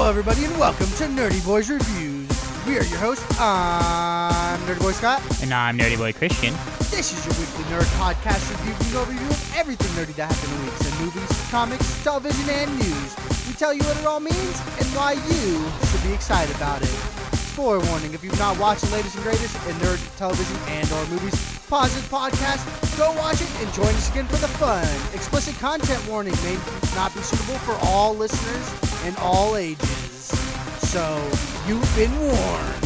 everybody, and welcome to Nerdy Boys Reviews. We are your hosts. I'm Nerdy Boy Scott. And I'm Nerdy Boy Christian. This is your weekly nerd podcast reviewing overview of everything nerdy that happened in weeks in movies, comics, television, and news. We tell you what it all means and why you should be excited about it. Forewarning, if you've not watched the latest and greatest in nerd television and or movies, pause this podcast, go watch it, and join us again for the fun. Explicit content warning may not be suitable for all listeners in all ages. So, you've been warned.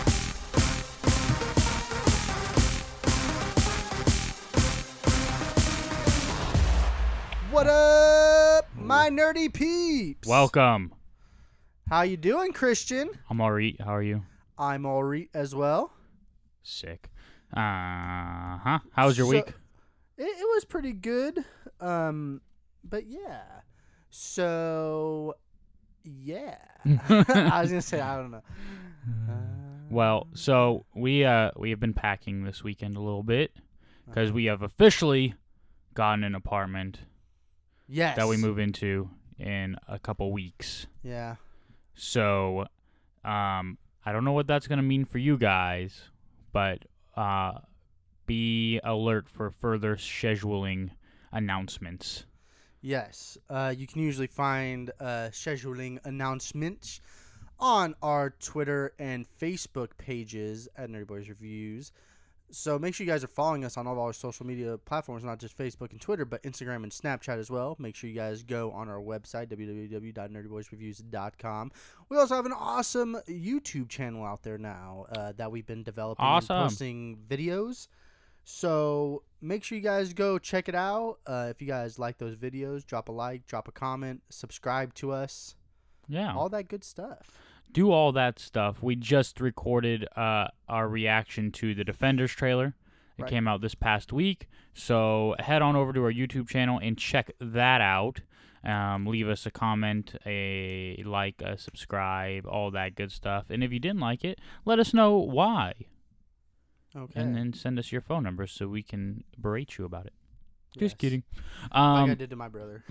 What up, my nerdy peeps? Welcome. How you doing, Christian? I'm alright. How are you? I'm alright as well. Sick. How was your week? It was pretty good. But yeah. So, yeah. I was gonna say I don't know. Well, so we have been packing this weekend a little bit because we have officially gotten an apartment. Yes. That we move into in a couple weeks. Yeah. So, I don't know what that's gonna mean for you guys, but be alert for further scheduling announcements. Yes. You can usually find scheduling announcements on our Twitter and Facebook pages at Nerdy Boys Reviews. So make sure you guys are following us on all of our social media platforms, not just Facebook and Twitter, but Instagram and Snapchat as well. Make sure you guys go on our website, www.nerdyboysreviews.com. We also have an awesome YouTube channel out there now that we've been developing and posting videos. So make sure you guys go check it out. If you guys like those videos, drop a like, drop a comment, subscribe to us. Yeah. All that good stuff. Do all that stuff. We just recorded our reaction to the Defenders trailer. It came out this past week. So head on over to our YouTube channel and check that out. Leave us a comment, a like, a subscribe, all that good stuff. And if you didn't like it, let us know why. Okay. And then send us your phone number so we can berate you about it. Just kidding. Like I did to my brother.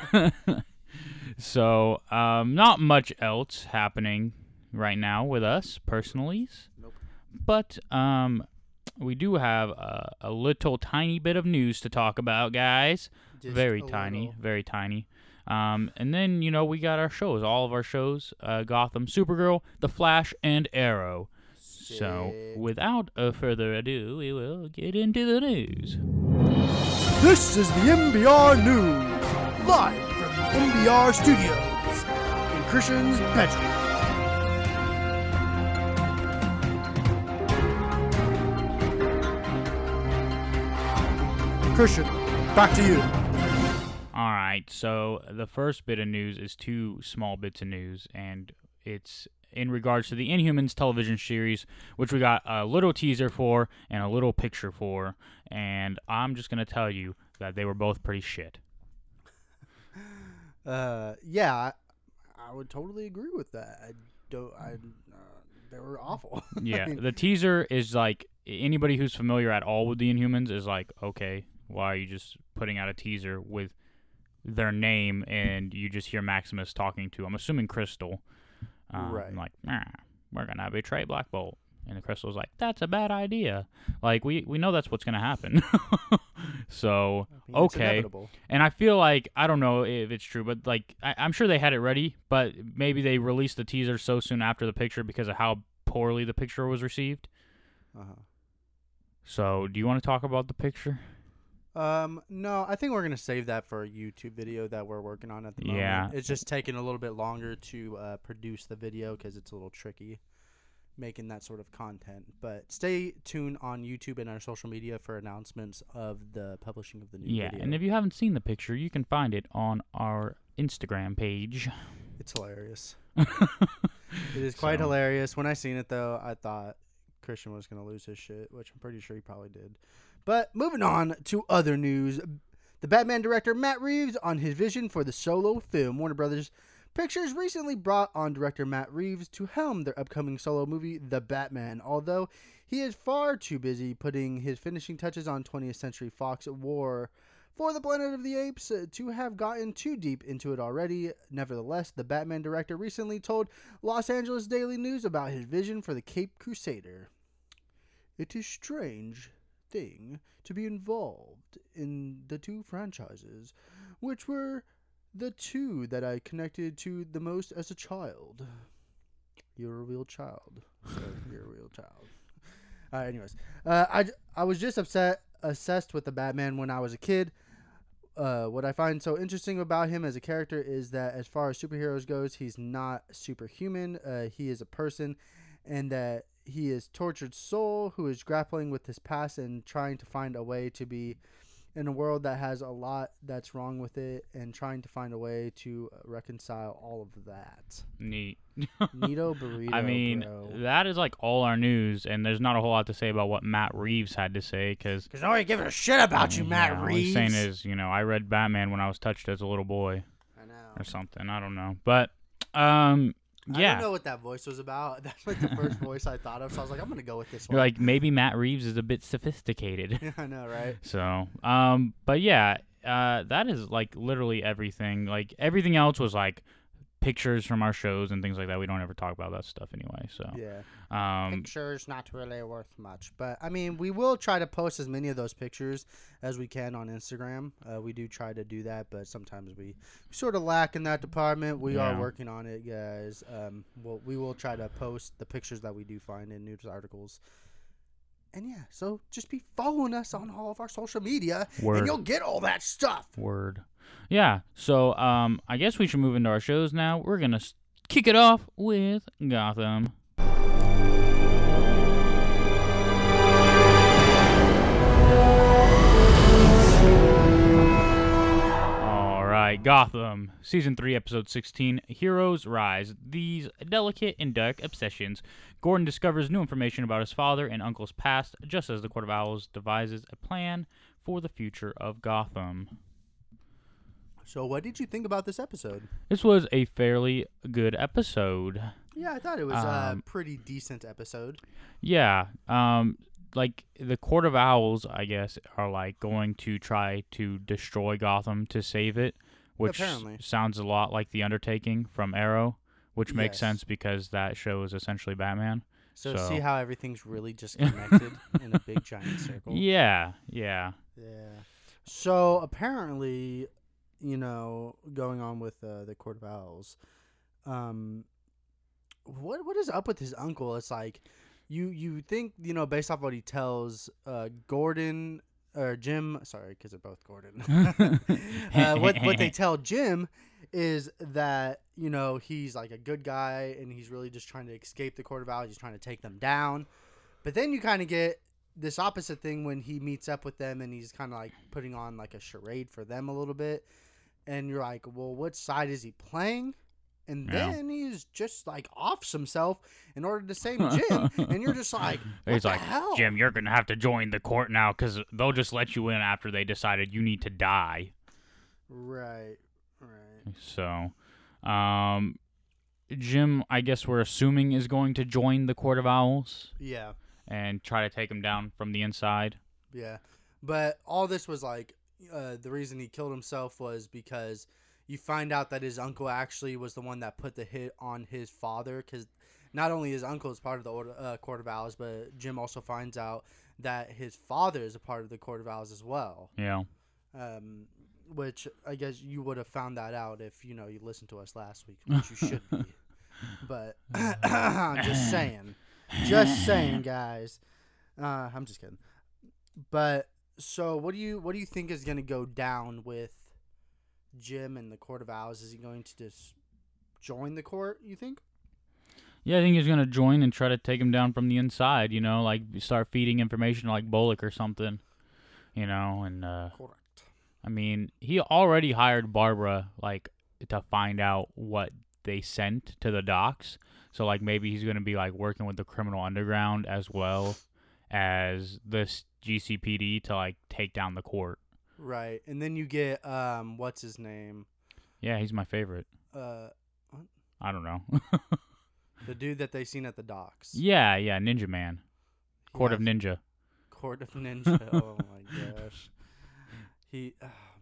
So, not much else happening right now with us, personally. Nope. But, we do have a little tiny bit of news to talk about, guys. Just very a tiny, little. very tiny. And then, we got our shows, all of our shows, Gotham, Supergirl, The Flash, and Arrow. Sick. So, without further ado, we will get into the news. This is the MBR News, live from MBR Studios in Christian's bedroom. Christian, back to you. All right, so the first bit of news is two small bits of news, and it's in regards to the Inhumans television series, which we got a little teaser for and a little picture for, and I'm just going to tell you that they were both pretty shit. Yeah, I would totally agree with that. They were awful. Yeah, the teaser is like, anybody who's familiar at all with the Inhumans is like, okay, why are you just putting out a teaser with their name and you just hear Maximus talking to, I'm assuming, Crystal. Right. Like, we're going to betray Black Bolt. And the Crystal's like, that's a bad idea. Like, we know that's what's going to happen. So, It's okay. inevitable. And I feel like, I don't know if it's true, but like, I'm sure they had it ready, but maybe they released the teaser so soon after the picture because of how poorly the picture was received. Uh-huh. So, do you want to talk about the picture? No, I think we're going to save that for a YouTube video that we're working on at the moment. Yeah. It's just taking a little bit longer to produce the video because it's a little tricky making that sort of content. But stay tuned on YouTube and our social media for announcements of the publishing of the new video. And if you haven't seen the picture, you can find it on our Instagram page. It's hilarious. It is quite hilarious. When I seen it, though, I thought Christian was going to lose his shit, which I'm pretty sure he probably did. But moving on to other news. The Batman director Matt Reeves on his vision for the solo film. Warner Brothers Pictures recently brought on director Matt Reeves to helm their upcoming solo movie, The Batman, although he is far too busy putting his finishing touches on 20th Century Fox War for the Planet of the Apes to have gotten too deep into it already. Nevertheless, the Batman director recently told Los Angeles Daily News about his vision for the Caped Crusader. It is strange thing to be involved in the two franchises, which were the two that I connected to the most as a child. You're a real child. So you're a real child. Anyways, I was just obsessed with the Batman when I was a kid. What I find so interesting about him as a character is that as far as superheroes goes, he's not superhuman. He is a person, and that he is tortured soul who is grappling with his past and trying to find a way to be in a world that has a lot that's wrong with it, and trying to find a way to reconcile all of that. Neat. Neato burrito, I mean, bro. that is like all our news, and there's not a whole lot to say about what Matt Reeves had to say, because nobody giving a shit about you, Matt all Reeves. he's saying is, I read Batman when I was touched as a little boy. I know. Or something. I don't know. But, yeah. I don't know what that voice was about. That's like the first voice I thought of, so I was like, I'm going to go with this one. You're like, maybe Matt Reeves is a bit sophisticated. Yeah, I know, right? So, but yeah, that is like literally everything. Like everything else was like pictures from our shows and things like that. We don't ever talk about that stuff anyway. So yeah, pictures not really worth much, but I mean, we will try to post as many of those pictures as we can on Instagram. We do try to do that, but sometimes we sort of lack in that department. We are working on it, guys. We will try to post the pictures that we do find in news articles. And yeah, so just be following us on all of our social media, and you'll get all that stuff. Word. Yeah, so I guess we should move into our shows now. We're going to kick it off with Gotham. All right, Gotham, Season 3, Episode 16, Heroes Rise. These delicate and dark obsessions. Gordon discovers new information about his father and uncle's past, just as the Court of Owls devises a plan for the future of Gotham. So what did you think about this episode? This was a fairly good episode. Yeah, I thought it was a pretty decent episode. Yeah. Like, the Court of Owls, I guess, are, like, going to try to destroy Gotham to save it, which sounds a lot like The Undertaking from Arrow, which makes sense because that show is essentially Batman. So see how everything's really just connected in a big, giant circle? Yeah. So, apparently, going on with the Court of Owls, what is up with his uncle? It's like, you think, based off what he tells Gordon or Jim, sorry, because they're both Gordon. What they tell Jim is that, he's like a good guy and he's really just trying to escape the Court of Owls. He's trying to take them down. But then you kind of get this opposite thing when he meets up with them and he's kind of like putting on like a charade for them a little bit. And you're like, well, what side is he playing? And then he's just like offs himself in order to save Jim. And you're just like, what the hell? Jim, you're going to have to join the court now because they'll just let you in after they decided you need to die. Right. So, Jim, I guess we're assuming, is going to join the Court of Owls. Yeah. And try to take him down from the inside. Yeah. But all this was like, the reason he killed himself was because you find out that his uncle actually was the one that put the hit on his father, because not only his uncle is part of the Court of Owls, but Jim also finds out that his father is a part of the Court of Owls as well. Yeah. Which I guess you would have found that out if, you listened to us last week, which you should be. But I'm just saying. Just saying, guys. I'm just kidding. But so what do you think is going to go down with Jim and the Court of Owls? Is he going to just join the court, you think? Yeah, I think he's going to join and try to take him down from the inside, like start feeding information like Bullock or something, and Correct. I mean, he already hired Barbara, like, to find out what they sent to the docks. So, like, maybe he's going to be, like, working with the criminal underground as well as this GCPD to, like, take down the court. Right. And then you get, what's his name? Yeah, he's my favorite. What? I don't know. The dude that they seen at the docks. Yeah, Ninja Man. Court of Ninja. Court of Ninja. Oh, my gosh.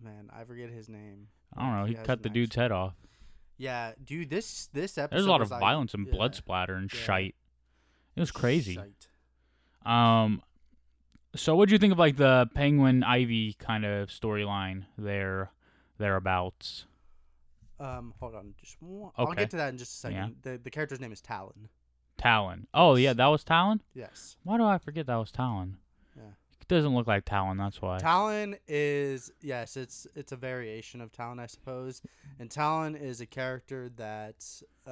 man, I forget his name. I don't know. He cut the dude's head off. Yeah, dude, this episode. There's a lot of like, violence and blood splatter and shite. It was crazy. Shite. So what do you think of like the Penguin Ivy kind of storyline thereabouts? Hold on, Okay. I'll get to that in just a second. Yeah. The character's name is Talon. Talon. Oh yeah, that was Talon? Yes. Why do I forget that was Talon? Yeah. It doesn't look like Talon, that's why. Talon is it's a variation of Talon, I suppose. And Talon is a character that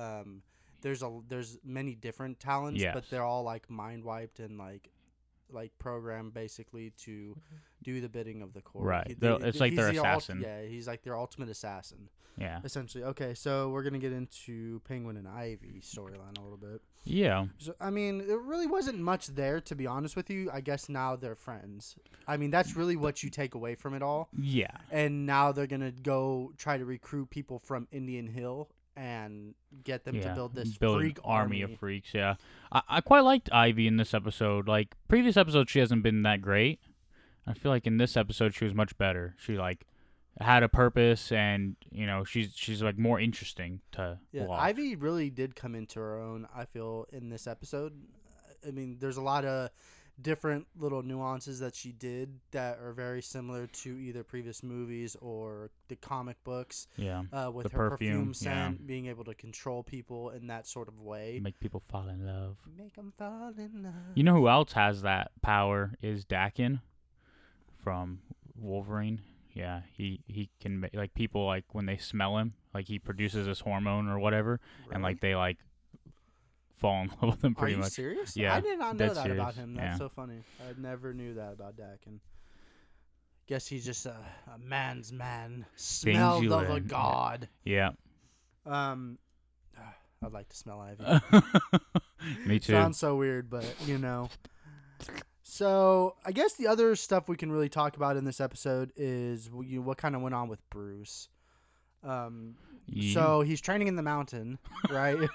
there's many different Talons, Yes. but they're all like mind wiped and like programmed basically to do the bidding of the court. Right. It's like their assassin. He's like their ultimate assassin. Yeah. Essentially. Okay, so we're gonna get into Penguin and Ivy storyline a little bit. Yeah. So I mean, there really wasn't much there, to be honest with you. I guess now they're friends. I mean, that's really what you take away from it all. Yeah. And now they're gonna go try to recruit people from Indian Hill and get them to build this freak army of freaks. Yeah, I quite liked Ivy in this episode. Like previous episodes, she hasn't been that great. I feel like in this episode, she was much better. She like had a purpose, and she's like more interesting to watch. Ivy really did come into her own, I feel, in this episode. I mean, there's a lot of different little nuances that she did that are very similar to either previous movies or the comic books. Yeah, with the her perfume scent, yeah. being able to control people in that sort of way. Make people fall in love. Make them fall in love. You know who else has that power is Dakin from Wolverine. Yeah, he can make, like, people, like, when they smell him, like, he produces this hormone or whatever, Really? and like they like fall in love with him pretty much. Are you serious? Yeah, I did not know that serious. about him. That's Yeah. so funny. I never knew that about Dakin. Guess he's just a man's man. Smell you of a learn. god. Yeah. I'd like to smell Ivy. Me too. Sounds so weird, but So I guess the other stuff we can really talk about in this episode is what kind of went on with Bruce. So he's training in the mountain, right?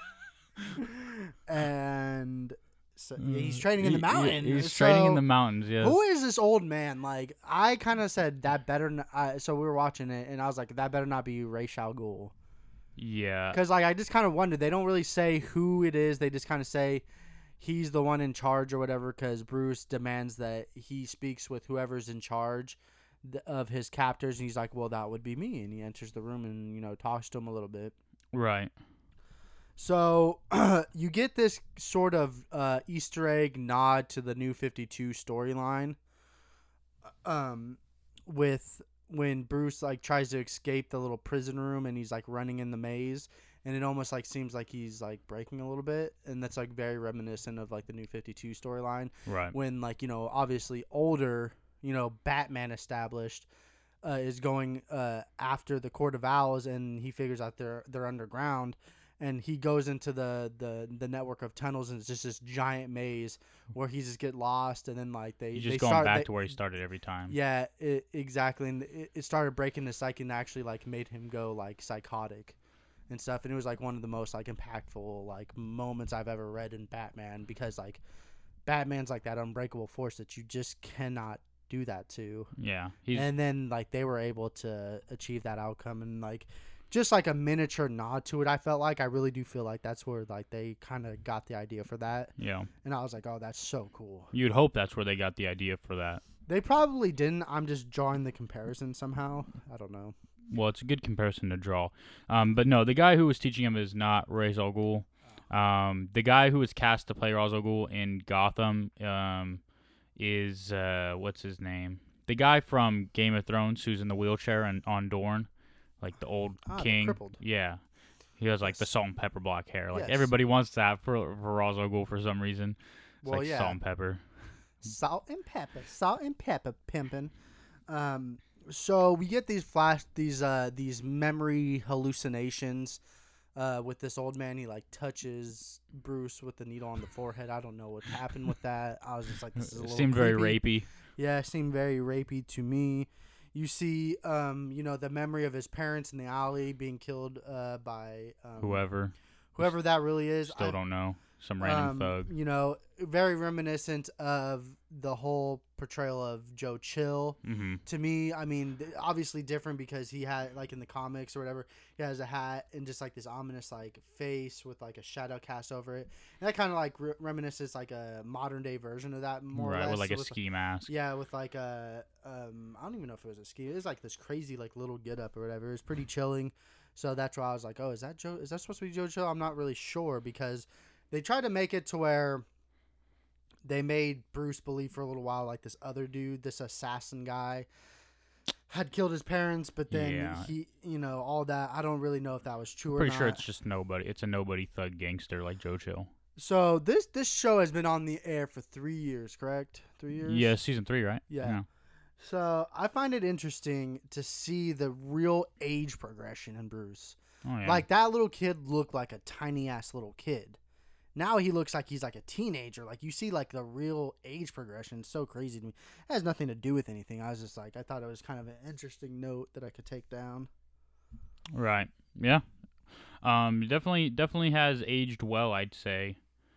And so he's training in the mountain. He's training in the mountains. Yeah. Who is this old man? Like, I kind of said that better. So we were watching it, and I was like, that better not be Ra's al Ghul. Yeah. Because like I just kind of wondered. They don't really say who it is. They just kind of say he's the one in charge or whatever. Because Bruce demands that he speaks with whoever's in charge of his captors, and he's like, well, that would be me. And he enters the room and talks to him a little bit. Right. So you get this sort of Easter egg nod to the New 52 storyline, with when Bruce like tries to escape the little prison room and he's like running in the maze, and it almost like seems like he's like breaking a little bit, and that's like very reminiscent of like the New 52 storyline. Right. When like obviously older Batman established is going after the Court of Owls, and he figures out they're underground. And he goes into the network of tunnels, and it's just this giant maze where he just get lost, and then like He's just going back to where he started every time. Yeah, exactly. And it started breaking the psyche, and actually like made him go like psychotic and stuff. And it was like one of the most like impactful like moments I've ever read in Batman, because like Batman's like that unbreakable force that you just cannot do that to. Yeah. And then like they were able to achieve that outcome, and like just like a miniature nod to it. I felt like I really do feel like that's where like they kind of got the idea for that. Yeah. And I was like, oh, that's so cool. You'd hope that's where they got the idea for that. They probably didn't. I'm just drawing the comparison somehow. I don't know. Well, it's a good comparison to draw. But no, the guy who was teaching him is not Ra's al Ghul. The guy who was cast to play Ra's al Ghul in Gotham is what's his name? The guy from Game of Thrones who's in the wheelchair and on Dorne. Like the old king. Crippled. Yeah. He has like the salt and pepper black hair. Like Yes. everybody wants that for Ra's al Ghul for some reason. It's Well, like yeah. salt and pepper. Salt and pepper pimping. So we get these memory hallucinations with this old man. He like touches Bruce with the needle on the forehead. I don't know what happened with that. I was just like, this is a little Seemed creepy. very rapey. Yeah, it seemed very rapey to me. You see, the memory of his parents in the alley being killed by Whoever that really is. Still don't know. some random thug. You know, very reminiscent of the whole portrayal of Joe Chill. Mm-hmm. To me, I mean, obviously different because he had, like in the comics or whatever, he has a hat and just like this ominous like face with like a shadow cast over it. And that kind of like reminisces like a modern day version of that, more or less. With like a ski mask. Yeah, with like a, I don't even know if it was a ski. It was like this crazy like little get up or whatever. It was pretty chilling. So that's why I was like, oh, is that supposed to be Joe Chill? I'm not really sure because they tried to make it to where they made Bruce believe for a little while like this other dude, this assassin guy, had killed his parents, but then he, you know, all that. I don't really know if that was true or not. Pretty sure it's just nobody. It's a nobody thug gangster like Joe Chill. So this show has been on the air for 3 years, correct? 3 years? Yeah, season 3, right? Yeah. So I find it interesting to see the real age progression in Bruce. Oh, yeah. Like that little kid looked like a tiny ass little kid. Now he looks like he's like a teenager. Like you see like the real age progression. It's so crazy to me. It has nothing to do with anything. I was just like, I thought it was kind of an interesting note that I could take down. Right. Yeah. Definitely has aged well, I'd say.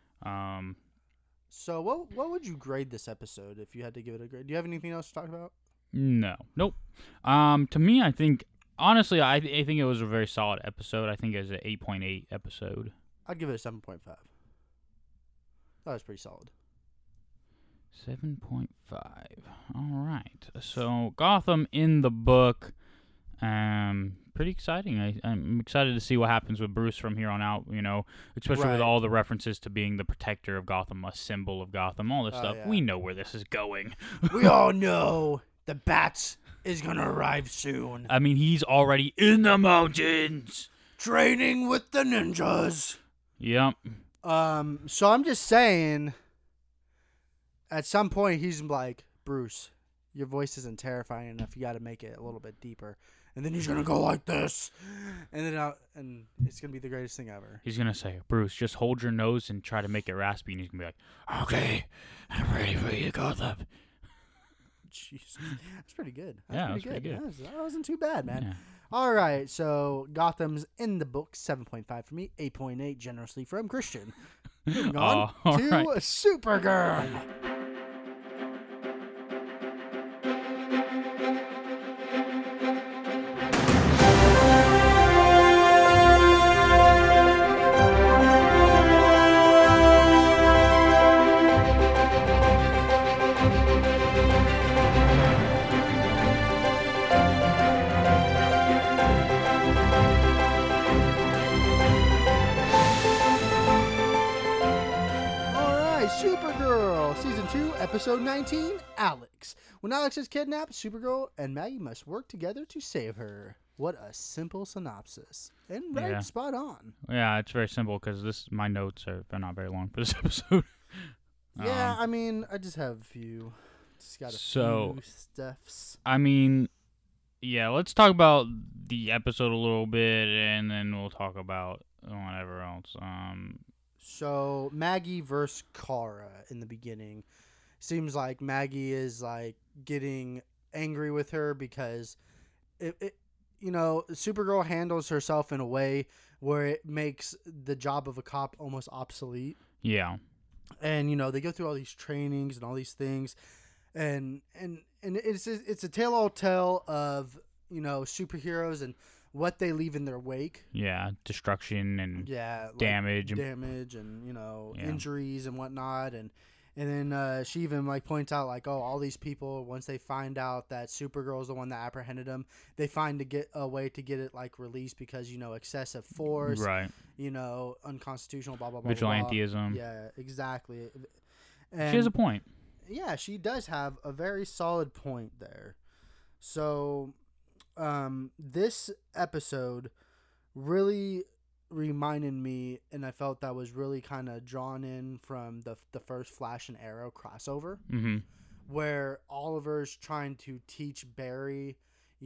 So what would you grade this episode if you had to give it a grade? Do you have anything else to talk about? No. Nope. To me, I think honestly, I think it was a very solid episode. I think it was an 8.8 episode. I'd give it a 7.5. That was pretty solid. 7.5. All right. So Gotham in the book. Pretty exciting. I'm excited to see what happens with Bruce from here on out, you know, especially with all the references to being the protector of Gotham, a symbol of Gotham, all this stuff. Yeah. We know where this is going. We all know the Bats is going to arrive soon. I mean, he's already in the mountains. Training with the ninjas. Yep. So I'm just saying, at some point he's like, Bruce, your voice isn't terrifying enough. You got to make it a little bit deeper. And then he's going to go like this. And then and it's going to be the greatest thing ever. He's going to say, Bruce, just hold your nose and try to make it raspy. And he's going to be like, okay, I'm ready for you, Gotham. Jeez. That's pretty good. That's pretty good. That wasn't too bad, man. Yeah. All right, so Gotham's in the book, 7.5 for me, 8.8 generously from Christian. Moving on to Supergirl. Episode 19, Alex. When Alex is kidnapped, Supergirl and Maggie must work together to save her. What a simple synopsis. And spot on. Yeah, it's very simple because my notes are not very long for this episode. Yeah, I mean, I just have a few. Just got a few stuffs. I mean, yeah, let's talk about the episode a little bit and then we'll talk about whatever else. So, Maggie versus Kara in the beginning. Seems like Maggie is like getting angry with her because Supergirl handles herself in a way where it makes the job of a cop almost obsolete. Yeah. And they go through all these trainings and all these things, and it's a tale-all tale of superheroes and what they leave in their wake. Yeah, destruction and damage, and injuries and whatnot, and then she even points out all these people, once they find out that Supergirl is the one that apprehended them, they find a way to get it released because excessive force, right? Unconstitutional, blah blah blah. Vigilantism. Blah. Yeah, exactly. And she has a point. Yeah, she does have a very solid point there. So, this episode really reminded me, and I felt that was really kind of drawn in from the first Flash and Arrow crossover, where Oliver's trying to teach Barry,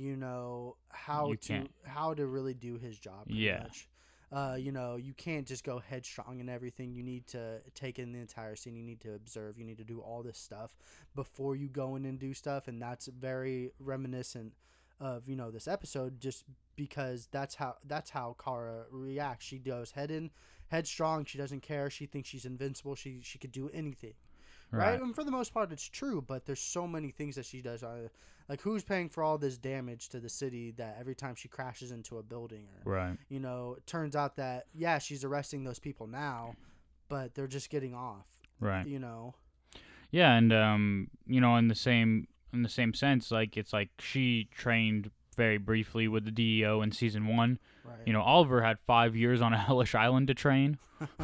how to really do his job. Much. You can't just go headstrong and everything. You need to take in the entire scene. You need to observe. You need to do all this stuff before you go in and do stuff, and that's very reminiscent of this episode, just because that's how Kara reacts. She goes head headstrong. She doesn't care. She thinks she's invincible. She could do anything. Right. And for the most part, it's true. But there's so many things that she does. Like, who's paying for all this damage to the city that every time she crashes into a building? Or, right. it turns out that, she's arresting those people now, but they're just getting off. Right. Yeah, and in the same sense, like, it's like she trained very briefly with the DEO in season 1. Right. Oliver had 5 years on a hellish island to train.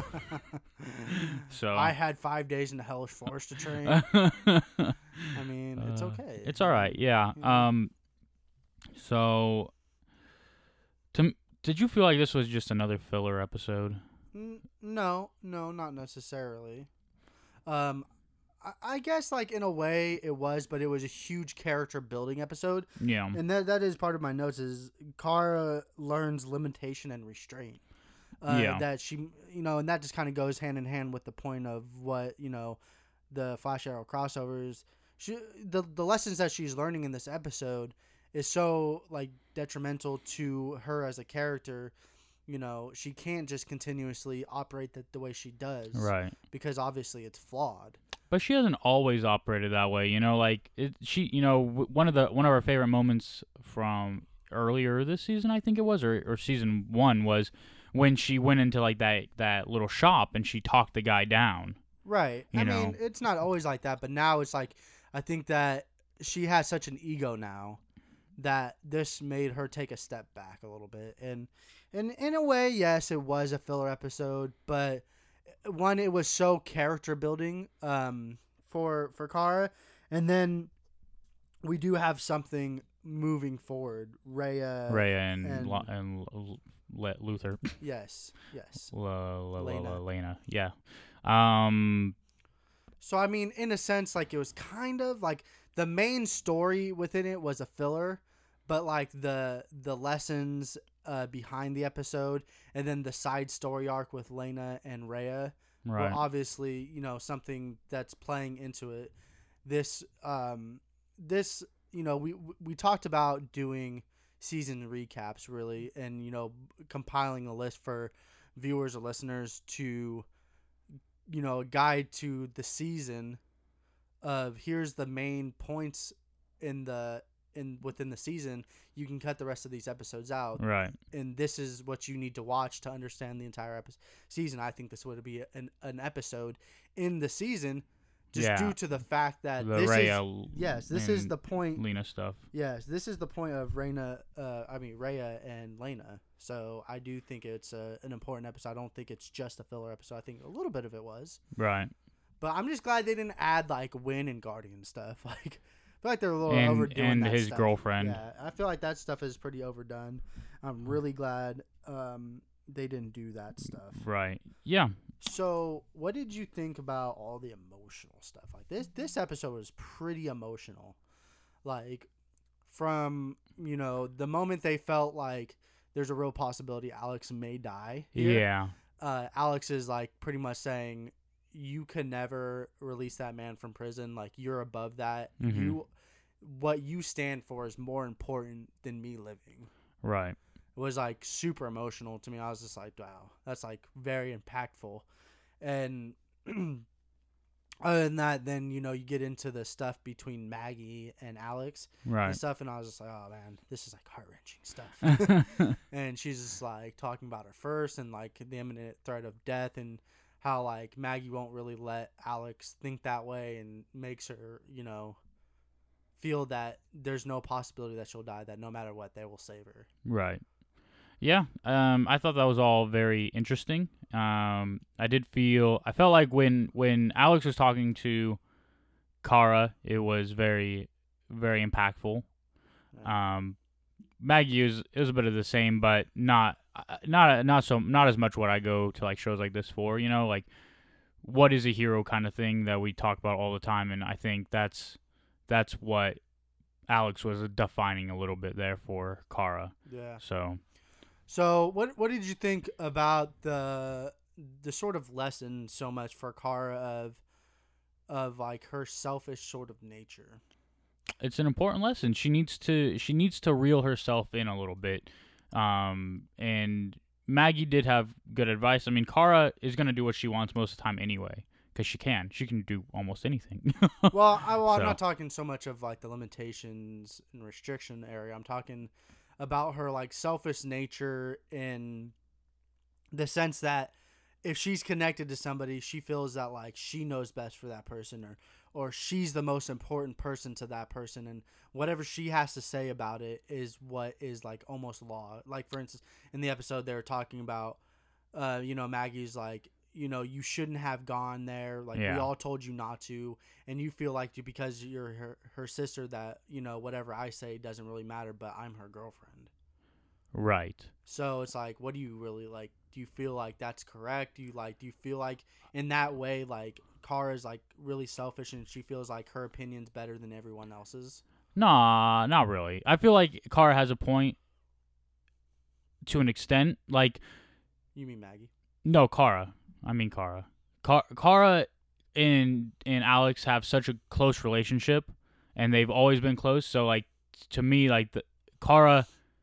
So I had 5 days in the hellish forest to train. I mean, it's okay. It's all right. Yeah. So, did you feel like this was just another filler episode? No, not necessarily. I guess, like, in a way it was, but it was a huge character building episode. Yeah. And that is part of my notes is Kara learns limitation and restraint. That she, and that just kind of goes hand in hand with the point of what, the Flash Arrow crossovers. The lessons that she's learning in this episode is so, like, detrimental to her as a character. She can't just continuously operate the way she does. Right. Because obviously it's flawed. But she hasn't always operated that way, like one of our favorite moments from earlier this season, I think it was, or season 1 was when she went into like that little shop and she talked the guy down. Right. I mean, it's not always like that, but now it's like I think that she has such an ego now that this made her take a step back a little bit. And in a way, yes, it was a filler episode, but one, it was so character building for Kara, and then we do have something moving forward. Rhea and Luther. Yes. Lena. Yeah. So I mean, in a sense, like, it was kind of like the main story within it was a filler, but like the lessons behind the episode, and then the side story arc with Lena and Rhea were obviously, something that's playing into it. This we talked about doing season recaps, really, and compiling a list for viewers or listeners to a guide to the season of here's the main points within the season. You can cut the rest of these episodes out, right? And this is what you need to watch to understand the entire season. I think this would be an episode in the season, just due to the fact that this is the point. Lena stuff. Yes, this is the point of Rhea and Lena. So I do think it's an important episode. I don't think it's just a filler episode. I think a little bit of it was. Right. But I'm just glad they didn't add like Winn and Guardian stuff. Like, I feel like they're a little overdoing and that his stuff. girlfriend. Yeah, I feel like that stuff is pretty overdone. I'm really glad they didn't do that stuff. Right. Yeah. So, what did you think about all the emotional stuff? Like this episode was pretty emotional. Like, from the moment they felt like there's a real possibility Alex may die here. Yeah. Alex is like pretty much saying, you can never release that man from prison. Like, you're above that. Mm-hmm. What you stand for is more important than me living. Right. It was like super emotional to me. I was just like, wow, that's like very impactful. And other than that, then, you get into the stuff between Maggie and Alex and stuff. And I was just like, oh man, this is like heart-wrenching stuff. And she's just like talking about her first and like the imminent threat of death, and how like Maggie won't really let Alex think that way, and makes her, feel that there's no possibility that she'll die, that no matter what, they will save her. Right. Yeah. I thought that was all very interesting. I felt like when Alex was talking to Kara, it was very, very impactful. Maggie it was a bit of the same, but not as much what I go to like shows like this for, like what is a hero kind of thing that we talk about all the time. And I think that's what Alex was defining a little bit there for Kara. Yeah. So what did you think about the sort of lesson so much for Kara of like her selfish sort of nature? It's an important lesson. She needs to reel herself in a little bit, and Maggie did have good advice. I mean, Kara is gonna do what she wants most of the time anyway, because she can. She can do almost anything. Well, I'm So- not talking so much of like the limitations and restriction area. I'm talking about her like selfish nature in the sense that if she's connected to somebody, she feels that like she knows best for that person, or she's the most important person to that person, and whatever she has to say about it is what is like almost law. Like for instance, in the episode they were talking about Maggie's like, you shouldn't have gone there, like we Yeah. all told you not to, and you feel like because you're her sister that whatever I say doesn't really matter, but I'm her girlfriend. Right. So it's like, what do you really like? Do you feel like that's correct? Do you feel like in that way, like Kara's like really selfish and she feels like her opinion's better than everyone else's? Nah, not really. I feel like Kara has a point to an extent. Like, You mean Maggie? no, Kara. I mean Kara. Kara and Alex have such a close relationship, and they've always been close. So like, to me, like Kara,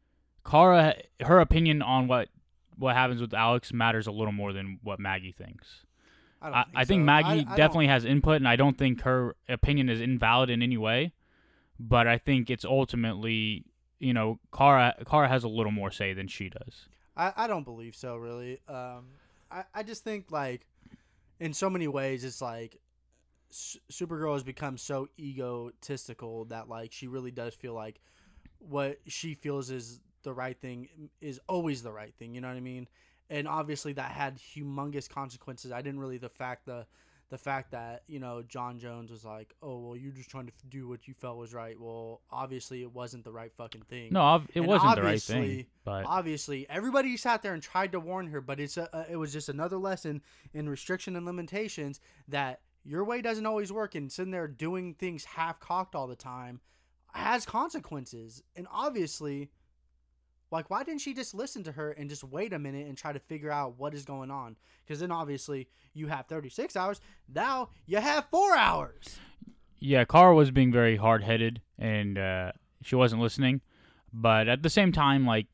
her opinion on what happens with Alex matters a little more than what Maggie thinks. I think so. Maggie I definitely has input, and I don't think her opinion is invalid in any way. But I think it's ultimately, Kara has a little more say than she does. I don't believe so, really. I just think, like, in so many ways, it's like Supergirl has become so egotistical that, like, she really does feel like what she feels is the right thing is always the right thing. You know what I mean? And obviously that had humongous consequences. I didn't really the fact that John Jones was like, oh well, you're just trying to do what you felt was right. Well, obviously it wasn't the right fucking thing. No, it And wasn't the right thing. But obviously everybody sat there and tried to warn her, but it was just another lesson in restriction and limitations that your way doesn't always work, and sitting there doing things half cocked all the time has consequences. And obviously, like, why didn't she just listen to her and just wait a minute and try to figure out what is going on? Because then obviously you have 36 hours. Now you have 4 hours. yeah, Kara was being very hard-headed, and she wasn't listening. But at the same time, like,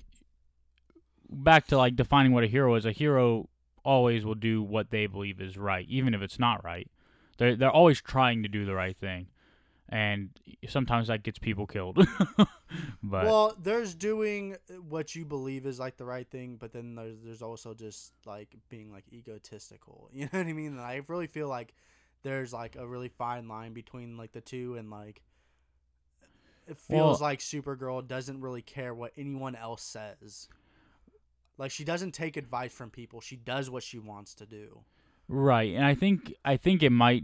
back to like defining what a hero is. A hero always will do what they believe is right, even if it's not right. They're always trying to do the right thing, and sometimes that gets people killed. But Well, there's doing what you believe is like the right thing, but then there's also just like being like egotistical. You know what I mean? And I really feel like there's like a really fine line between like the two, and like it feels like Supergirl doesn't really care what anyone else says. Like, she doesn't take advice from people. She does what she wants to do. right, and I think it might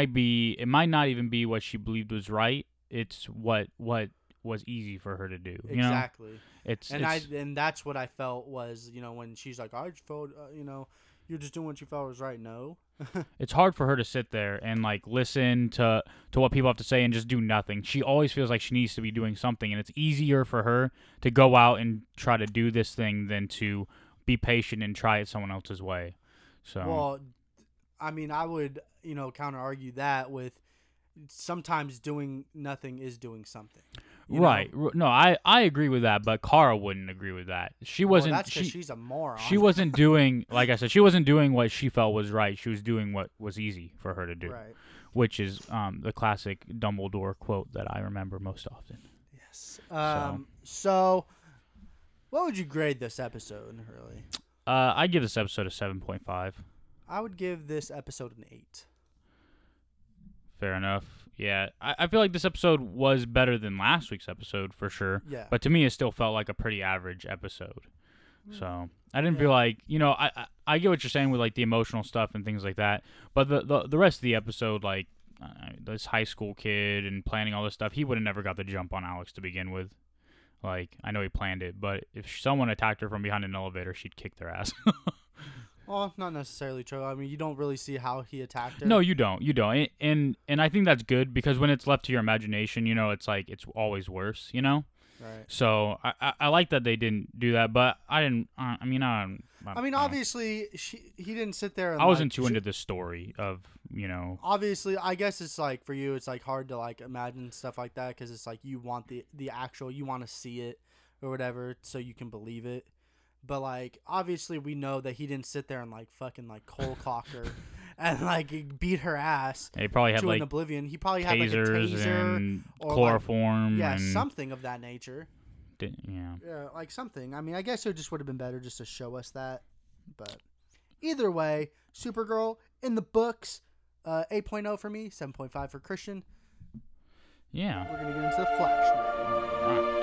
not even be what she believed was right. It's what was easy for her to do. You know? Exactly. It's And that's what I felt was, when she's like, I just felt, you're just doing what you felt was right. No. it's hard for her to sit there and like listen to what people have to say and just do nothing. She always feels like she needs to be doing something, and it's easier for her to go out and try to do this thing than to be patient and try it someone else's way. So Well, I mean, I would, counter argue that with sometimes doing nothing is doing something. right. No, I agree with that, but Kara wouldn't agree with that. She wasn't. Well, that's because she's a moron. She wasn't doing, like I said, she wasn't doing what she felt was right. She was doing what was easy for her to do, Right. which is the classic Dumbledore quote that I remember most often. Yes. So, what would you grade this episode, really? I give this episode a 7.5. I would give this episode an 8. Fair enough. Yeah, I feel like this episode was better than last week's episode for sure. Yeah. But to me, it still felt like a pretty average episode. So I didn't Yeah. feel like, I get what you're saying with like the emotional stuff and things like that. But the rest of the episode, like this high school kid and planning all this stuff, he would have never got the jump on Alex to begin with. Like, I know he planned it, but if someone attacked her from behind an elevator, she'd kick their ass. Well, not necessarily true. I mean, you don't really see how he attacked her. No, you don't. And I think that's good, because when it's left to your imagination, it's like it's always worse, Right. So I like that they didn't do that, but I didn't. I mean, Obviously, he didn't sit there and I wasn't too into this story of Obviously, I guess it's like for you, it's like hard to like imagine stuff like that because it's like you want the actual, you want to see it or whatever so you can believe it. But like, obviously, we know that he didn't sit there and like fucking like cold clock her and like beat her ass. They probably had to like an oblivion. He probably had like a tasers taser and or chloroform. like, and something of that nature. Yeah, like something. I mean, I guess it just would have been better just to show us that. But either way, Supergirl in the books, 8.0 for me, 7.5 for Christian. Yeah. We're gonna get into the Flash now. All right.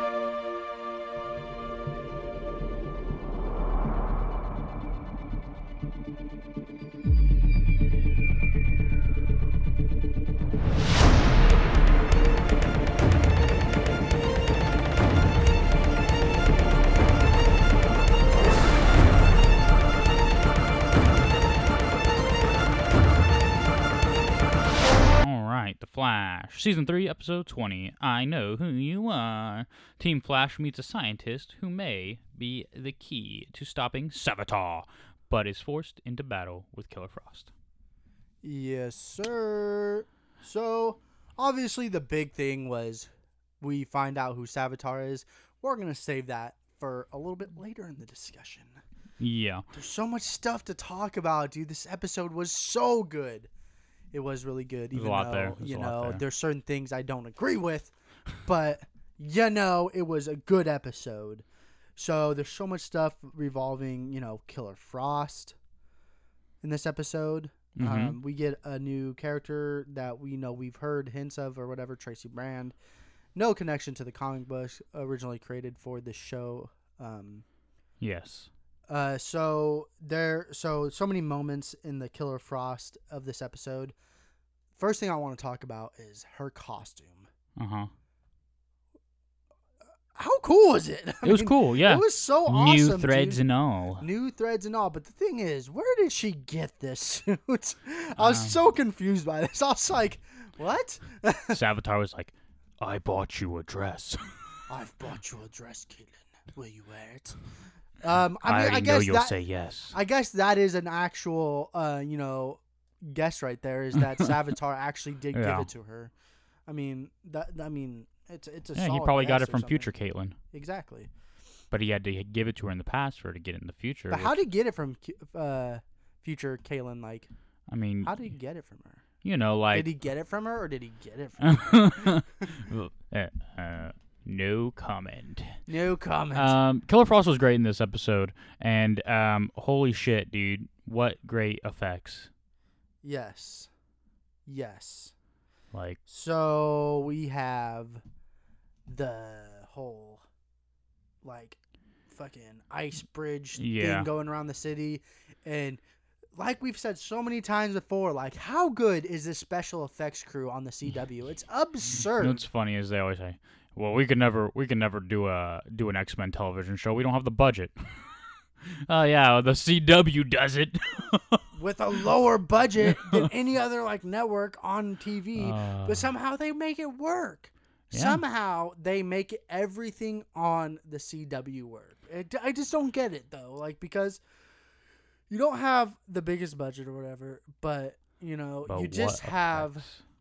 The Flash, Season 3, Episode 20, I Know Who You Are. Team Flash meets a scientist who may be the key to stopping Savitar, but is forced into battle with Killer Frost. Yes, sir. So, obviously the big thing was we find out who Savitar is. We're going to save that for a little bit later in the discussion. Yeah. There's so much stuff to talk about, dude. This episode was so good. It was really good, even though, there's certain things I don't agree with, but, it was a good episode. So there's so much stuff revolving, Killer Frost in this episode. Mm-hmm. We get a new character that we've heard hints of or whatever, Tracy Brand. No connection to the comic book originally created for this show. Yes. So many moments in the Killer Frost of this episode. First thing I want to talk about is her costume. Uh-huh. How cool was it? It was cool, yeah. It was so awesome. New threads and all. New threads and all. But the thing is, where did she get this suit? I was so confused by this. I was like, what? Savitar was like, I bought you a dress. I've bought you a dress, Caitlin. Will you wear it? I know you'll say yes. I guess that is an actual, guess right there is that Savitar actually did give it to her. I mean, it's a solid he probably got guess it from or future something. Caitlin. Exactly. But he had to give it to her in the past for her to get it in the future. But how did he get it from future Caitlin? Like, I mean, how did he get it from her? Like, did he get it from her or did he get it from her? No comment. No comment. Killer Frost was great in this episode, and holy shit, dude, what great effects! Yes. Like, so we have the whole like fucking ice bridge thing going around the city, and like we've said so many times before, like how good is this special effects crew on the CW? It's absurd. What's funny is they always say, "Well, we can never do an X-Men television show. We don't have the budget." Oh yeah, the CW does it with a lower budget than any other like network on TV, but somehow they make it work. Yeah. Somehow they make everything on the CW work. I just don't get it though, like because you don't have the biggest budget or whatever, but you just have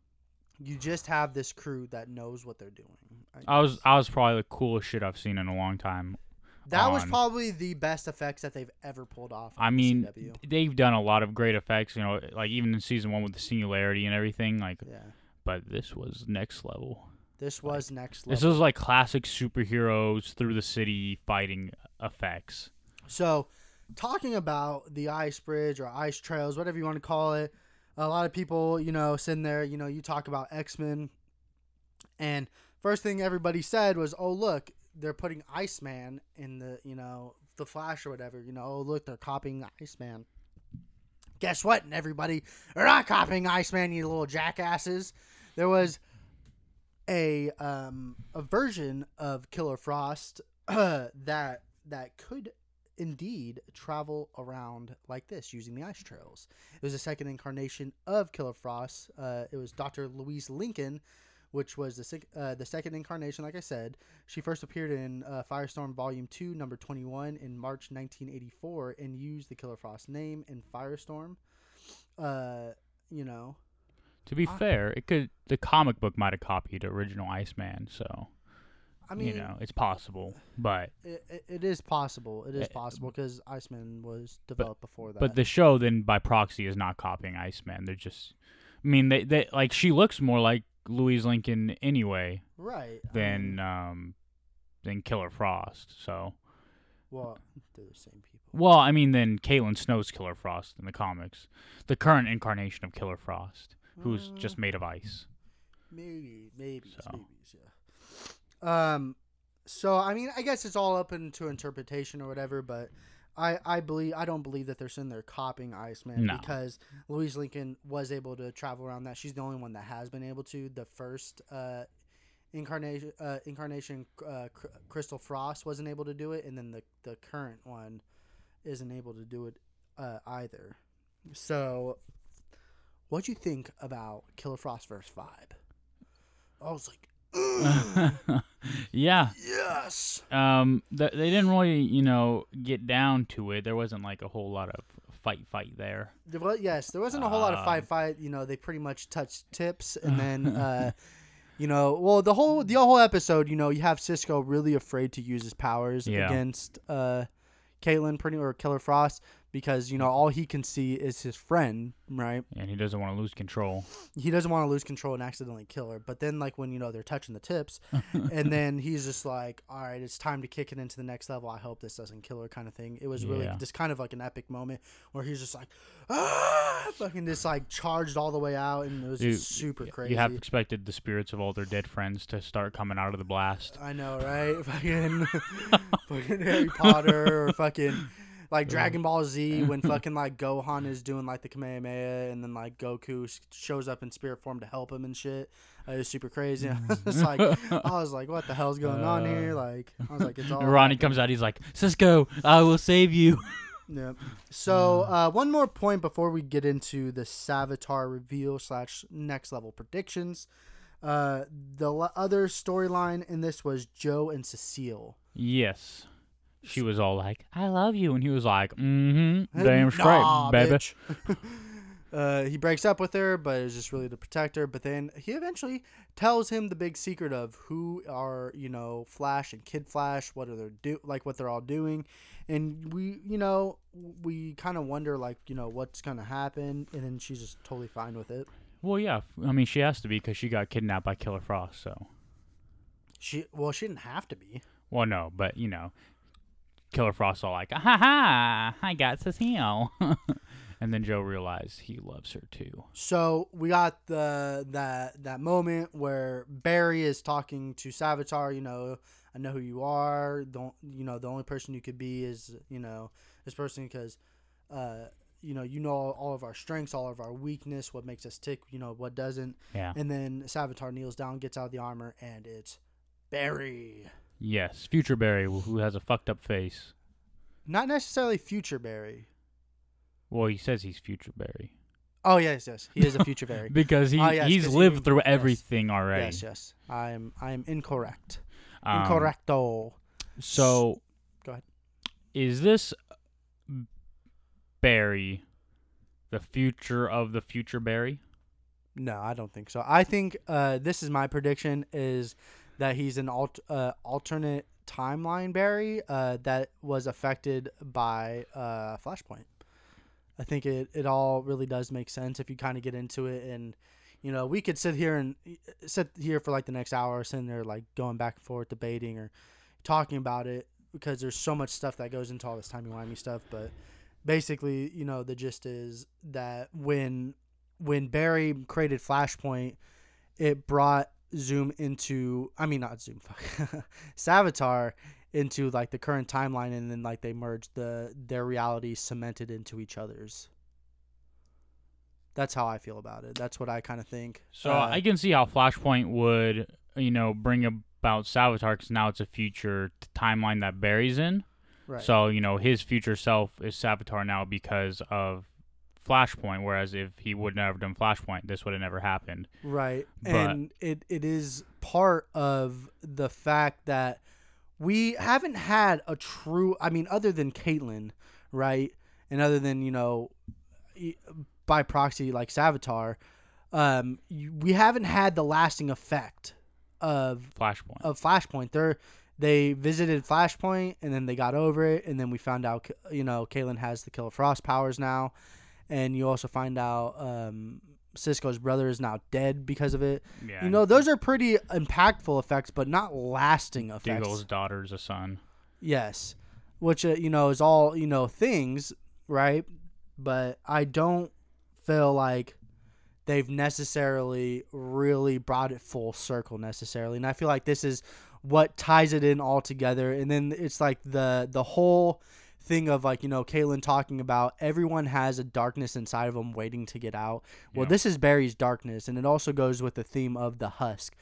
this crew that knows what they're doing. I was probably the coolest shit I've seen in a long time. That was probably the best effects that they've ever pulled off. I mean, CW. They've done a lot of great effects, like even in season 1 with the singularity and everything. Like, yeah. But this was next level. This was next level. This was like classic superheroes through the city fighting effects. So, talking about the ice bridge or ice trails, whatever you want to call it, a lot of people, sitting there, you talk about X-Men, and first thing everybody said was, "Oh, look, they're putting Iceman in the, the Flash or whatever. Oh, look, they're copying Iceman." Guess what, everybody? They're not copying Iceman, you little jackasses. There was a version of Killer Frost that could indeed travel around like this using the ice trails. It was a second incarnation of Killer Frost. It was Dr. Louise Lincoln, which was the second incarnation, like I said. She first appeared in Firestorm Volume 2, number 21, in March 1984, and used the Killer Frost name in Firestorm. To be fair, the comic book might have copied original Iceman, so... I mean, it's possible, but it is possible. It is possible because Iceman was developed before that. But the show then by proxy is not copying Iceman. They're just, I mean, they like she looks more like Louise Lincoln anyway, right? Than Killer Frost. So, well, they're the same people. Well, I mean, then Caitlin Snow's Killer Frost in the comics, the current incarnation of Killer Frost, who's just made of ice. Maybe, yeah. So I mean, I guess it's all up into interpretation or whatever, but I don't believe that they're sitting there copying Iceman because Louise Lincoln was able to travel around that. She's the only one that has been able to. The first incarnation Crystal Frost wasn't able to do it, and then the current one isn't able to do it either. So, what'd you think about Killer Frost verse 5? I was like, yeah. Yes. They didn't really, get down to it. There wasn't like a whole lot of fight there. There wasn't a whole lot of fight. They pretty much touched tips, and then, the whole episode, you have Cisco really afraid to use his powers against Caitlin, or Killer Frost, because all he can see is his friend, right? And he doesn't want to lose control. He doesn't want to lose control and accidentally kill her. But then, like, when they're touching the tips, and then he's just like, "All right, it's time to kick it into the next level. I hope this doesn't kill her," kind of thing. It was really just kind of like an epic moment where he's just like, fucking just like charged all the way out, and it was just super crazy. You have expected the spirits of all their dead friends to start coming out of the blast. I know, right? fucking Harry Potter or fucking. Like Dragon Ball Z when fucking like Gohan is doing like the Kamehameha and then like Goku shows up in spirit form to help him and shit. It was super crazy. I was like, what the hell's going on here? Like, I was like, it's all. And Ronnie comes out. He's like, Cisco, I will save you. Yeah. So one more point before we get into the Savitar reveal / next level predictions. The other storyline in this was Joe and Cecile. Yes. She was all like, I love you. And he was like, damn straight, baby. He breaks up with her, but it's just really to protect her. But then he eventually tells him the big secret of who are, Flash and Kid Flash, what they're all doing. And we kind of wonder, what's going to happen. And then she's just totally fine with it. Well, yeah. I mean, she has to be because she got kidnapped by Killer Frost, so. She didn't have to be. Well, no, but, Killer Frost all like, ha, I got Cecile. And then Joe realized he loves her too. So we got that moment where Barry is talking to Savitar, I know who you are. The only person you could be is, this person because, you know all of our strengths, all of our weakness, what makes us tick, what doesn't. Yeah. And then Savitar kneels down, gets out of the armor, and it's Barry. Yes, Future Barry, who has a fucked up face. Not necessarily Future Barry. Well, he says he's Future Barry. Oh, yes. He is a Future Barry. Because he's lived through everything already. Yes. I am incorrect. Incorrecto. So, go ahead. Is this Barry the future of the Future Barry? No, I don't think so. I think this is my prediction is that he's an alternate timeline Barry that was affected by Flashpoint. I think it all really does make sense if you kind of get into it, and we could sit here for like the next hour, sitting there like going back and forth, debating or talking about it because there's so much stuff that goes into all this timey-wimey stuff. But basically, the gist is that when Barry created Flashpoint, it brought Savitar into like the current timeline, and then like they merged their realities cemented into each other's. That's how I feel about it. That's what I kind of think. So I can see how Flashpoint would, bring about Savitar because now it's a future timeline that Barry's in. Right. So, his future self is Savitar now because of Flashpoint, whereas if he would never done Flashpoint, this would have never happened. Right. And it is part of the fact that we haven't had a true, other than Caitlin, right? And other than, by proxy like Savitar, we haven't had the lasting effect Flashpoint. They visited Flashpoint, and then they got over it, and then we found out, Caitlin has the Killer Frost powers now, and you also find out Cisco's brother is now dead because of it. Yeah. Those are pretty impactful effects, but not lasting effects. Diggle's daughter's a son. Yes, which is all things, right? But I don't feel like they've necessarily really brought it full circle necessarily, and I feel like this is what ties it in all together. And then it's like the whole thing of like, Caitlin talking about everyone has a darkness inside of them waiting to get out. Well, this is Barry's darkness, and it also goes with the theme of the husk.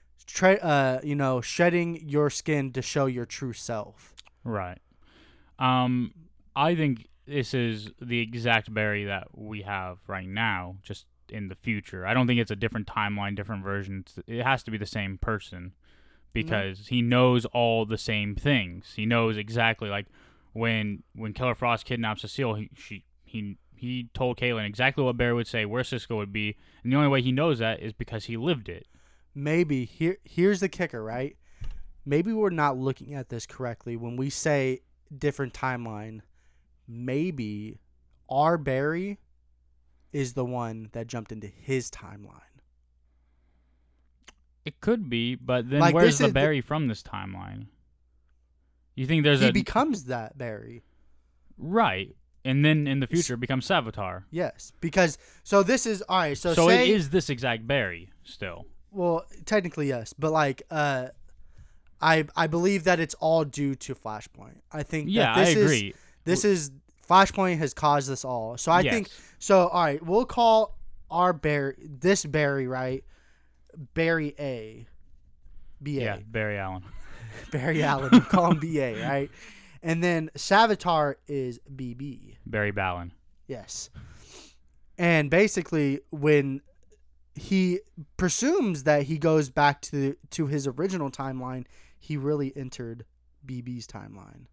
Shedding your skin to show your true self. Right. I think this is the exact Barry that we have right now, just in the future. I don't think it's a different timeline, different version. It has to be the same person. Because he knows all the same things. He knows exactly, like when Killer Frost kidnaps Cecile, he told Caitlin exactly what Barry would say, where Cisco would be, and the only way he knows that is because he lived it. Maybe here's the kicker, right? Maybe we're not looking at this correctly when we say different timeline. Maybe our Barry is the one that jumped into his timeline. It could be, but then where's the Barry from this timeline? You think he becomes that Barry. Right. And then in the future becomes Savitar. Yes. Because this is all right, so it is this exact Barry still. Well, technically yes, but like I believe that it's all due to Flashpoint. I think that I agree. This is Flashpoint has caused this all. So I think all right, we'll call our this Barry, right? Barry A. B.A. Yeah, Barry Allen. Barry Allen. We call him B.A., right? And then Savitar is B.B. Barry Ballin. Yes. And basically, when he presumes that he goes back to his original timeline, he really entered B.B.'s timeline.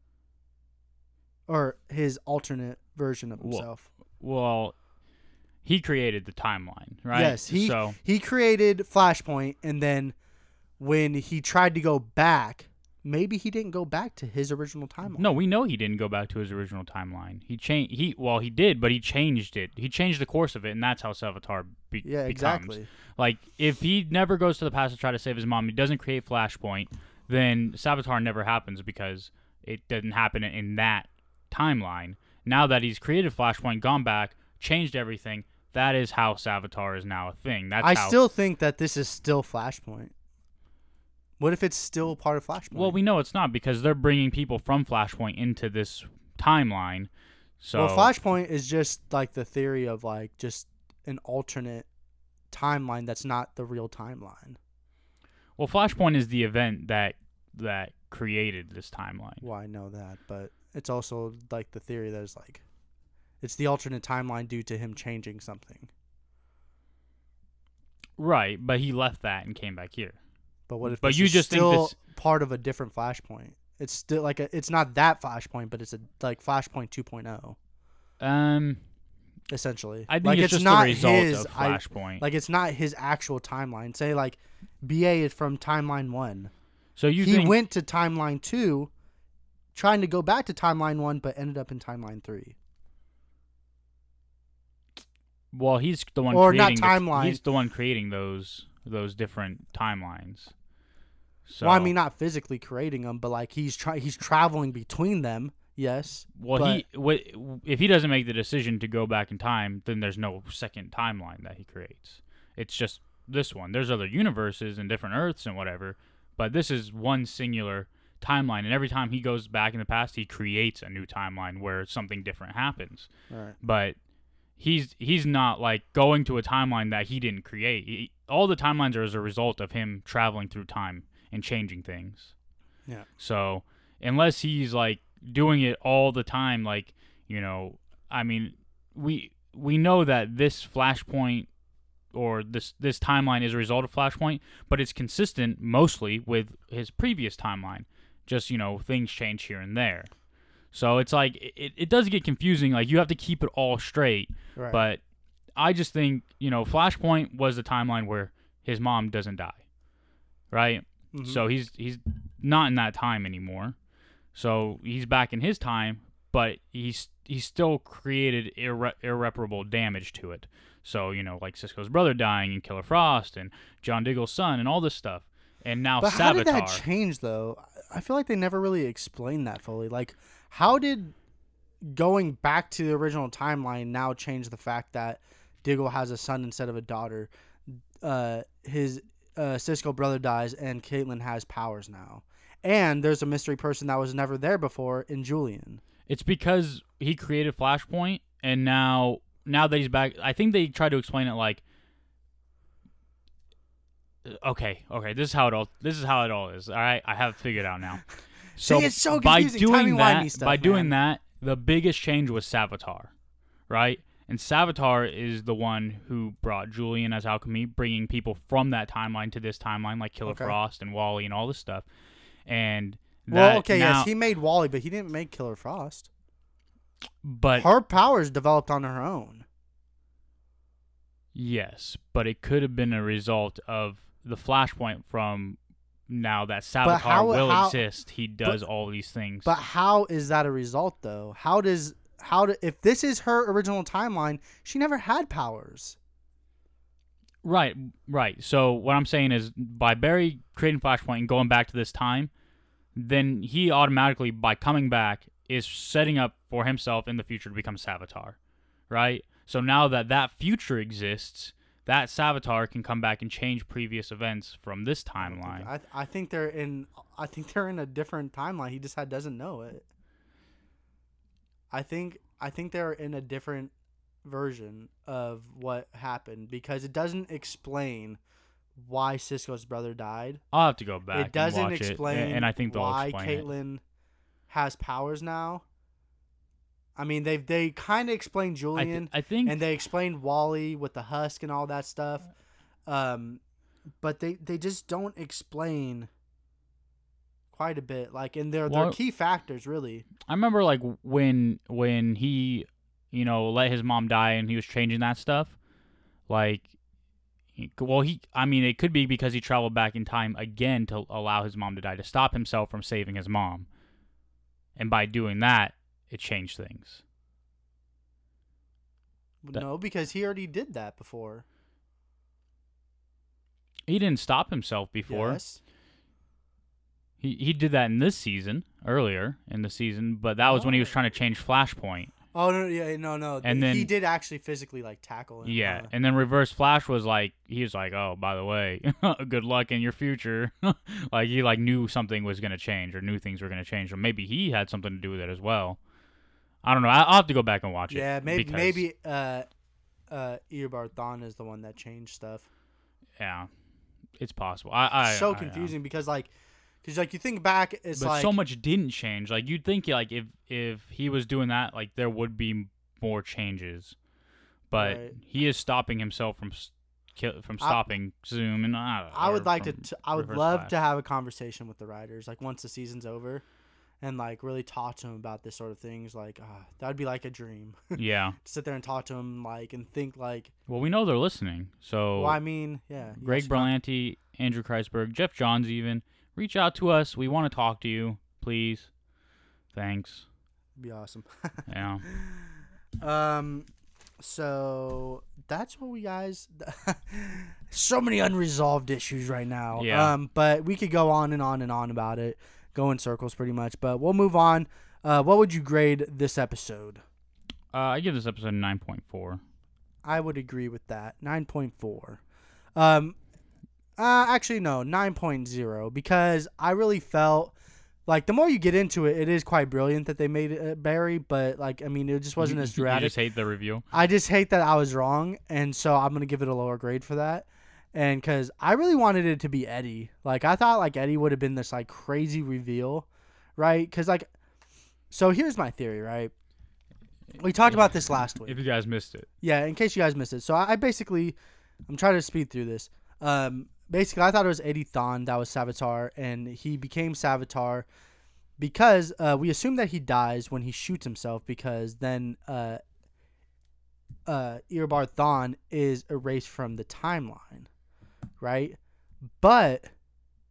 Or his alternate version of himself. Well, he created the timeline, right? Yes, he created Flashpoint, and then when he tried to go back, maybe he didn't go back to his original timeline. No, we know he didn't go back to his original timeline. He did, but he changed it. He changed the course of it, and that's how Savitar becomes. Exactly. Like, if he never goes to the past to try to save his mom, he doesn't create Flashpoint, then Savitar never happens because it didn't happen in that timeline. Now that he's created Flashpoint, gone back, changed everything, that is how Savitar is now a thing. I still think that this is still Flashpoint. What if it's still part of Flashpoint? Well, we know it's not because they're bringing people from Flashpoint into this timeline. So, well, Flashpoint is just like the theory of like just an alternate timeline that's not the real timeline. Well, Flashpoint is the event that created this timeline. Well, I know that, but it's also like the theory that is like it's the alternate timeline due to him changing something. Right, but he left that and came back here. But what if? But this you is just still think this part of a different Flashpoint? It's still like it's not that Flashpoint, but it's like Flashpoint 2.0. Essentially, I think like it's just not the result his, of Flashpoint. Like it's not his actual timeline. Say like BA is from timeline 1. So he went to timeline 2, trying to go back to timeline 1, but ended up in timeline 3. Well, he's the one creating not timeline. He's the one creating those different timelines. So, well, I mean, not physically creating them, but like he's traveling between them. Yes. Well, if he doesn't make the decision to go back in time, then there's no second timeline that he creates. It's just this one. There's other universes and different Earths and whatever, but this is one singular timeline. And every time he goes back in the past, he creates a new timeline where something different happens. Right. But he's not like going to a timeline that he didn't create. All the timelines are as a result of him traveling through time and changing things. Yeah. So unless he's like doing it all the time, like, I mean, we know that this Flashpoint or this timeline is a result of Flashpoint, but it's consistent mostly with his previous timeline. Just, things change here and there. So it's like it does get confusing. Like you have to keep it all straight. Right. But I just think, Flashpoint was the timeline where his mom doesn't die. right? Mhm. So he's not in that time anymore. So he's back in his time, but he's still created irreparable damage to it. So, like Cisco's brother dying and Killer Frost and John Diggle's son and all this stuff. And now But Savitar. how did that change, though? I feel like they never really explained that fully. Like, how did going back to the original timeline now change the fact that Diggle has a son instead of a daughter? His Cisco brother dies, and Caitlin has powers now. And there's a mystery person that was never there before in Julian. It's because he created Flashpoint, and now that he's back, I think they tried to explain it like, okay, this is how it all is. All right, I have it figured out now. So see, it's so confusing. By doing that, the biggest change was Savitar, right? And Savitar is the one who brought Julian as alchemy, bringing people from that timeline to this timeline, like Killer Frost and Wally and all this stuff. And yes, he made Wally, but he didn't make Killer Frost. But her powers developed on her own. Yes, but it could have been a result of the Flashpoint from now that Savitar will exist. He does all these things. But how is that a result, though? If this is her original timeline, she never had powers. Right. So what I'm saying is, by Barry creating Flashpoint and going back to this time, then he automatically, by coming back, is setting up for himself in the future to become Savitar, right? So now that future exists, that Savitar can come back and change previous events from this timeline. I think they're in a different timeline. He just doesn't know it. I think they're in a different version of what happened because it doesn't explain why Cisco's brother died. I'll have to go back. It doesn't and watch explain it, and I think they'll why explain Caitlin has powers now. I mean, they kind of explained Julian, I think, and they explained Wally with the husk and all that stuff, but they just don't explain quite a bit. Like, and they're key factors, really. I remember, like, when he, let his mom die and he was changing that stuff, like, it could be because he traveled back in time again to allow his mom to die, to stop himself from saving his mom. And by doing that, it changed things. No, because he already did that before. He didn't stop himself before. Yes. He did that in this season, earlier in the season, but that was when he was trying to change Flashpoint. Oh, no. And then he did actually physically, tackle him. Yeah, and then Reverse Flash was like, he was like, oh, by the way, good luck in your future. Like, he, knew something was going to change, or knew things were going to change, or maybe he had something to do with it as well. I don't know. I'll have to go back and watch it. Yeah, maybe Eobard Thawne is the one that changed stuff. Yeah, it's possible. So confusing because you think back, but so much didn't change. Like, you'd think if he was doing that, there would be more changes, but he is stopping himself from stopping Zoom, and I would love to have a conversation with the writers, once the season's over, and really talk to him about this sort of things. That would be like a dream. Yeah. Sit there and talk to him and think Well, we know they're listening, so. Well, I mean, yeah. Greg Berlanti, Andrew Kreisberg, Jeff Johns, even reach out to us. We want to talk to you, please. Thanks. It'd be awesome. Yeah. So that's what we guys. So many unresolved issues right now. Yeah. But we could go on and on and on about it. Go in circles pretty much, but we'll move on. What would you grade this episode? I give this episode a 9.4. I would agree with that. 9.4. Actually, no, 9.0, because I really felt the more you get into it, it is quite brilliant that they made it Barry, but it just wasn't as dramatic. You just hate the review? I just hate that I was wrong, and so I'm going to give it a lower grade for that. And because I really wanted it to be Eddie. I thought Eddie would have been this crazy reveal, right? Because so here's my theory, right? We talked about this last week. If you guys missed it. Yeah, in case you guys missed it. So I'm trying to speed through this. Basically, I thought it was Eddie Thawne that was Savitar, and he became Savitar because we assume that he dies when he shoots himself, because then Eobard Thawne is erased from the timeline, right? But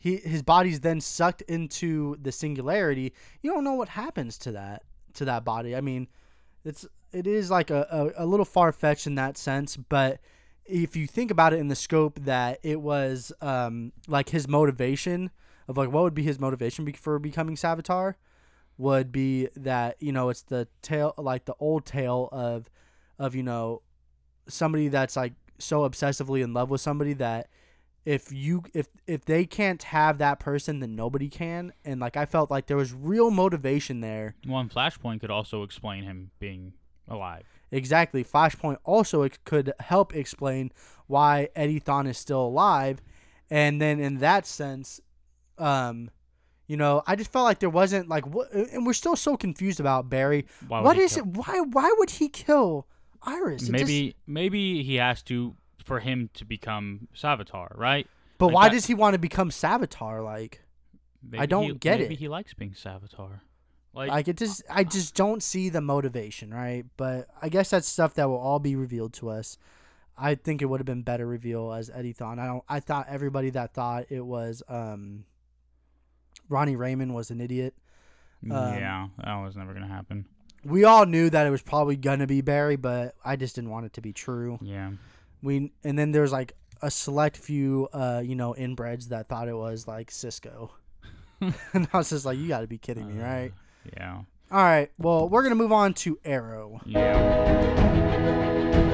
his body's then sucked into the singularity. You don't know what happens to that body. I mean, it is like a little far fetched in that sense, but if you think about it in the scope that it was like his motivation of like what would be his motivation for becoming Savitar would be that, you know, it's the tale, like the old tale of you know, somebody that's like so obsessively in love with somebody that if they can't have that person, then nobody can. And like I felt like there was real motivation there. One Flashpoint could also explain him being alive. Exactly. Flashpoint also could help explain why Eddie Thawne is still alive. And then in that sense, you know, I just felt like there wasn't like and we're still so confused about Barry. What is it? Why would he kill Iris? Maybe he has to for him to become Savitar, right? But like why does he want to become Savitar? Like, I don't get it. Maybe he likes being Savitar. Like it just, I just don't see the motivation, right? But I guess that's stuff that will all be revealed to us. I think it would have been better reveal as Eddie Thawne. I thought everybody that thought it was Ronnie Raymond was an idiot. Yeah, that was never gonna happen. We all knew that it was probably gonna be Barry, but I just didn't want it to be true. Yeah. And then there's like a select few, you know, inbreds that thought it was like Cisco, and I was just like, you got to be kidding me, right? Yeah. All right. Well, we're gonna move on to Arrow. Yeah.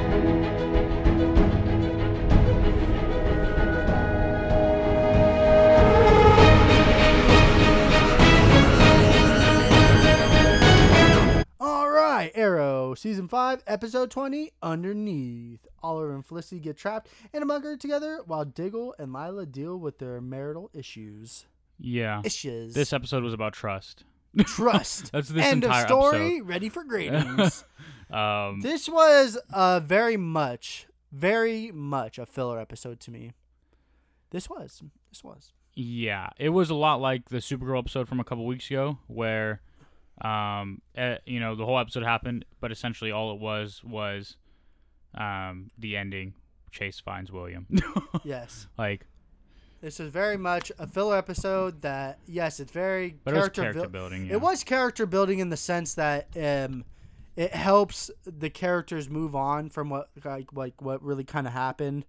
Arrow, Season 5, Episode 20, Underneath. Oliver and Felicity get trapped in a bunker together while Diggle and Lila deal with their marital issues. Yeah. Issues. This episode was about trust. Trust. That's this End entire of story, episode. ready for gradings. This was very much a filler episode to me. This was. Yeah. It was a lot like the Supergirl episode from a couple weeks ago where... you know, the whole episode happened, but essentially all it was the ending. Chase finds William. Yes. Like, this is very much a filler episode that, yes, it's very but character building. Yeah. It was character building in the sense that it helps the characters move on from what really kind of happened.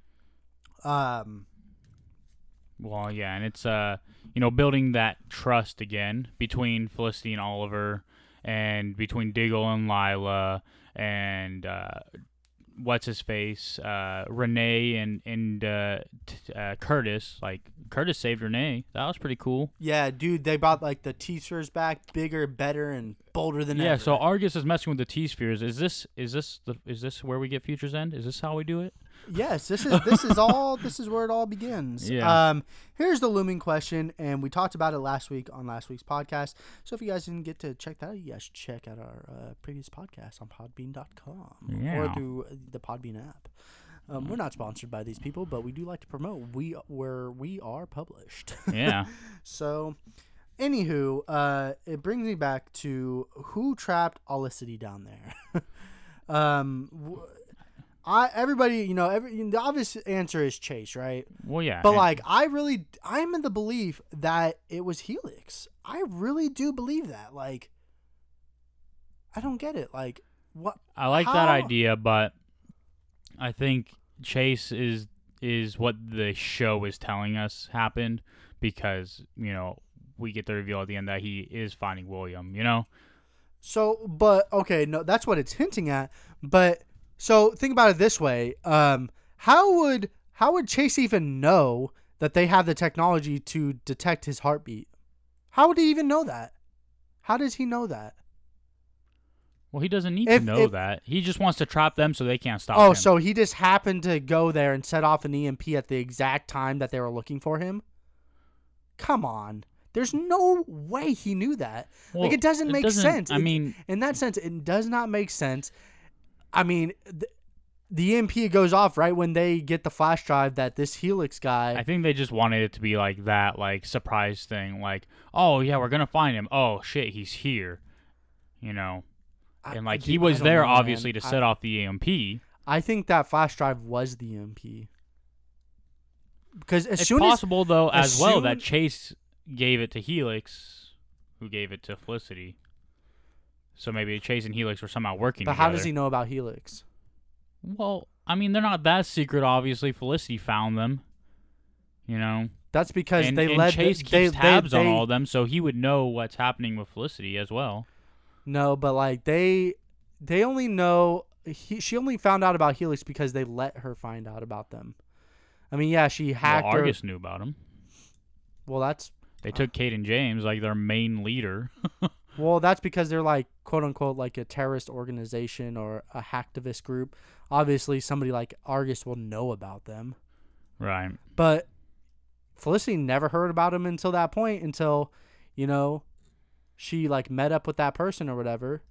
Well, yeah, and it's you know, building that trust again between Felicity and Oliver, and between Diggle and Lila, and what's his face, Renee and Curtis. Like, Curtis saved Renee. That was pretty cool. Yeah, dude, they brought like the T-spheres back, bigger, better, and bolder than ever. Yeah, so Argus is messing with the T-spheres. Is this where we get Future's End? Is this how we do it? Yes, this is where it all begins. Yeah. Here's the looming question, and we talked about it last week on last week's podcast. So if you guys didn't get to check that out, you guys check out our previous podcast on podbean.com or through the Podbean app. We're not sponsored by these people, but we do like to promote where we are published. Yeah. So, anywho, it brings me back to who trapped Olicity down there. Everybody, you know, the obvious answer is Chase, right? Well, yeah. But like, I'm in the belief that it was Helix. I really do believe that. Like, I don't get it. Like, what? I like that idea, but I think Chase is what the show is telling us happened, because, you know, we get the reveal at the end that he is finding William, you know? So, but, okay, no, that's what it's hinting at, but... So think about it this way: how would Chase even know that they have the technology to detect his heartbeat? How would he even know that? How does he know that? Well, he doesn't need to know that. He just wants to trap them so they can't stop him. Oh, so he just happened to go there and set off an EMP at the exact time that they were looking for him? Come on. There's no way he knew that. Well, like, it doesn't make sense. I mean, in that sense, it does not make sense. I mean, the EMP goes off right when they get the flash drive that this Helix guy... I think they just wanted it to be like that, like, surprise thing. Like, oh, yeah, we're going to find him. Oh, shit, he's here. You know? And, like, he was there, obviously, to set off the EMP. I think that flash drive was the EMP. Because as It's soon possible, though, as as well, soon- that Chase gave it to Helix, who gave it to Felicity. So maybe Chase and Helix were somehow working but together. how does he know about Helix? Well, I mean, they're not that secret, obviously. Felicity found them, That's because and, they and led. Chase they, keeps tabs they, on all of them, so he would know what's happening with Felicity as well. No, but like they only know. She only found out about Helix because they let her find out about them. I mean, yeah, she hacked Well, her. Argus knew about him. Well, that's They took Kate and James, like their main leader. that's because they're like quote unquote like a terrorist organization or a hacktivist group. Obviously, somebody like Argus will know about them. Right. But Felicity never heard about him until that point, until, she like met up with that person or whatever.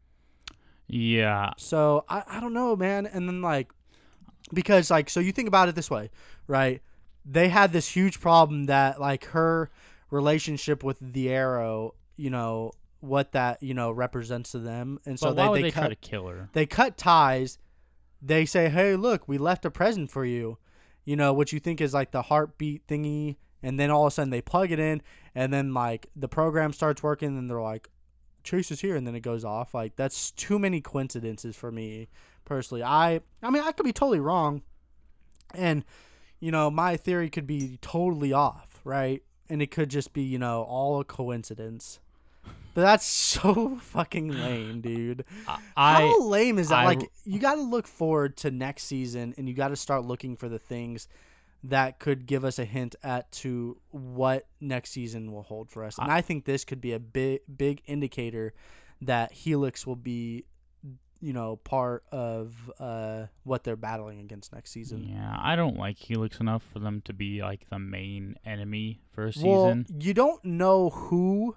Yeah. So I don't know, man. And then like, because like, so you think about it this way, right? They had this huge problem that like her relationship with the Arrow, what that, represents to them. And so But why would they cut, try to kill her? They cut ties. They say, hey, look, we left a present for you. What you think is like the heartbeat thingy. And then all of a sudden they plug it in. And then like the program starts working and they're like, Chase is here. And then it goes off. Like that's too many coincidences for me personally. I mean, I could be totally wrong. And, my theory could be totally off, right? And it could just be, all a coincidence. But that's so fucking lame, dude. How lame is that? Like, you got to look forward to next season, and you got to start looking for the things that could give us a hint to what next season will hold for us. And I think this could be a big indicator that Helix will be, part of what they're battling against next season. Yeah, I don't like Helix enough for them to be like the main enemy for a season. Well, you don't know who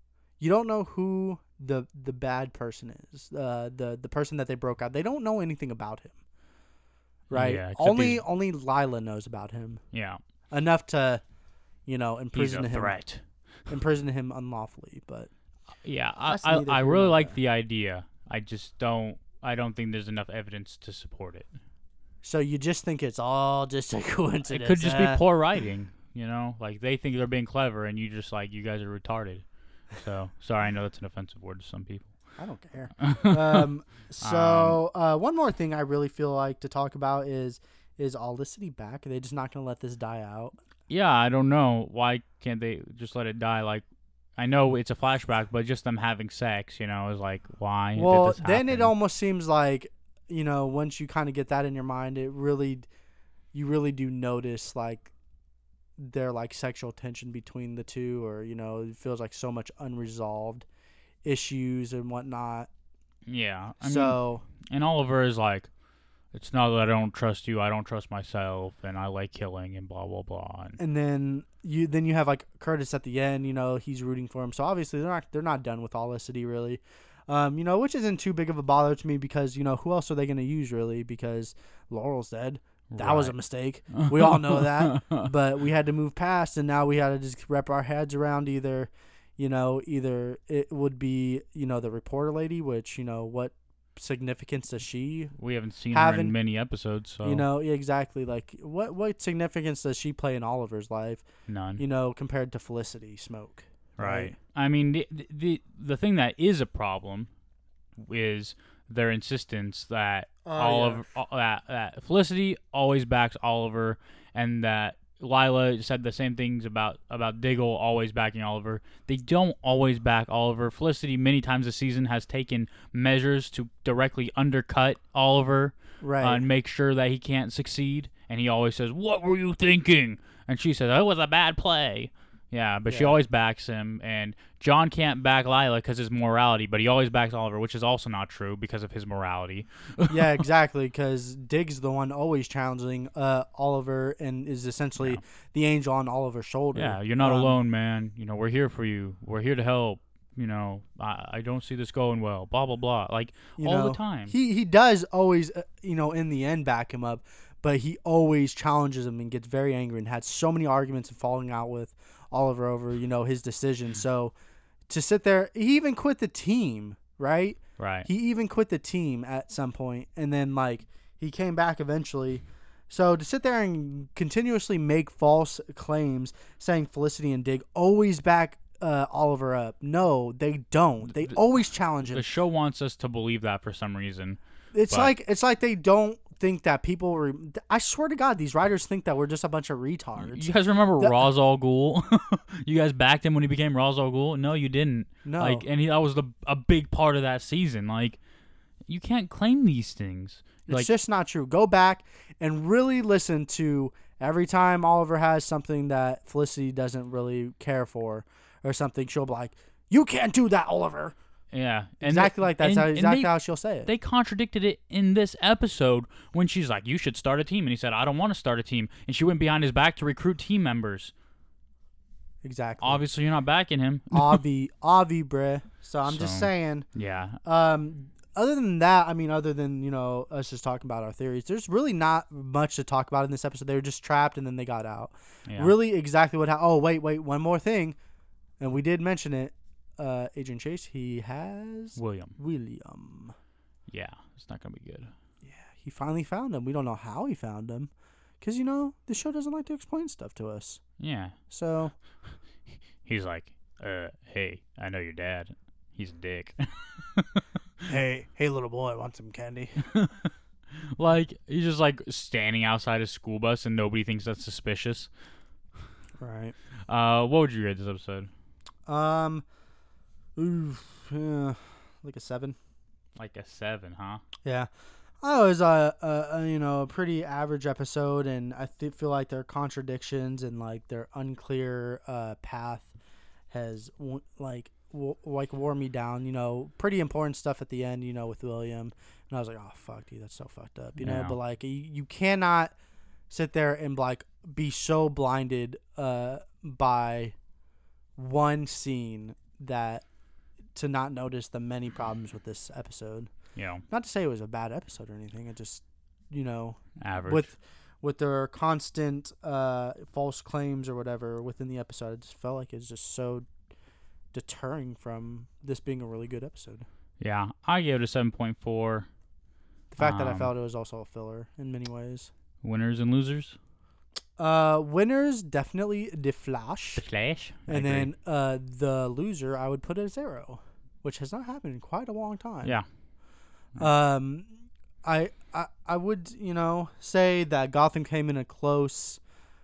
the bad person is. The person that they broke out. They don't know anything about him. Right? Yeah, only Lila knows about him. Yeah. Enough to, He's imprison a him. threat. Imprison him unlawfully, but yeah, That's I neither here really nor like there. the idea. I don't think there's enough evidence to support it. so you just think it's all just a coincidence. It could just be poor writing, like they think they're being clever and you just like you guys are retarded. So sorry, I know that's an offensive word to some people. I don't care. One more thing I really feel like to talk about is Olicity back? Are they just not going to let this die out? Yeah, I don't know. Why can't they just let it die? Like, I know it's a flashback, but just them having sex, is like, why Well, did this happen? then it almost seems like, once you kind of get that in your mind, you really do notice like their like sexual tension between the two, or it feels like so much unresolved issues and whatnot. Yeah. I So mean, and Oliver is like, it's not that I don't trust you, I don't trust myself, and I like killing and blah blah blah. and then you have like Curtis at the end. He's rooting for him. So obviously they're not done with Olicity really. Which isn't too big of a bother to me because who else are they going to use really? Because Laurel's dead. That was a mistake. We all know that. But we had to move past, and now we had to just wrap our heads around either it would be, the reporter lady, which, what significance does she We haven't seen her in many episodes, so exactly, like what significance does she play in Oliver's life? None. Compared to Felicity Smoke. Right. I mean, the thing that is a problem is their insistence that Oliver, that Felicity always backs Oliver, and that Lila said the same things about Diggle always backing Oliver. They don't always back Oliver. Felicity many times this season has taken measures to directly undercut Oliver, Right. and make sure that he can't succeed. And he always says, "What were you thinking?" And she says, "It was a bad play." Yeah, but she always backs him. And John can't back Lila because his morality, but he always backs Oliver, which is also not true because of his morality. Yeah, exactly, because Diggs the one always challenging Oliver and is essentially the angel on Oliver's shoulder. Yeah, you're not alone, man. We're here for you. We're here to help. I don't see this going well. Blah, blah, blah. Like, all the time. He does always, in the end back him up, but he always challenges him and gets very angry and had so many arguments and falling out with Oliver over, his decision. So to sit there, he even quit the team, right? Right. He even quit the team at some point, and then like he came back eventually So to sit there and continuously make false claims saying Felicity and Dig always back Oliver up. No, they don't. They always challenge him. The show wants us to believe that for some reason. It's like they don't think that people. I swear to God, these writers think that we're just a bunch of retards. You guys remember Ra's al Ghul? You guys backed him when he became Ra's al Ghul? No, you didn't. No. That was a big part of that season. Like, you can't claim these things. It's just not true. Go back and really listen to every time Oliver has something that Felicity doesn't really care for or something. She'll be like, "You can't do that, Oliver." Yeah. Exactly like that's how she'll say it. They contradicted it in this episode when she's like, "You should start a team." And he said, "I don't want to start a team." And she went behind his back to recruit team members. Exactly. Obviously, you're not backing him. Obvi, bruh. So I'm just saying. Yeah. Other than that, I mean, other than, us just talking about our theories, there's really not much to talk about in this episode. They were just trapped and then they got out. Yeah. Really exactly what happened. Oh, wait, one more thing. And we did mention it. Agent Chase, he has... William. Yeah, it's not going to be good. Yeah, he finally found him. We don't know how he found him. Because, the show doesn't like to explain stuff to us. Yeah. So... He's like, hey, I know your dad. He's a dick. Hey, little boy, want some candy? Like, he's just, standing outside a school bus and nobody thinks that's suspicious. Right. What would you rate this episode? Like a 7. Like a 7, huh? Yeah. It was a pretty average episode, and I feel like their contradictions and, their unclear path has, wore me down, pretty important stuff at the end, with William. And I was like, oh, fuck, dude, that's so fucked up, Yeah. But, you cannot sit there and, be so blinded by one scene to not notice the many problems with this episode. Yeah. Not to say it was a bad episode or anything. It just, average. With their constant false claims or whatever within the episode, it just felt like it's just so deterring from this being a really good episode. Yeah, I gave it a 7.4. The fact that I felt it was also a filler in many ways. Winners and losers? Winners, definitely The Flash. The Flash? And then the loser, I would put at 0, which has not happened in quite a long time. Yeah. I would, say that Gotham came in a close,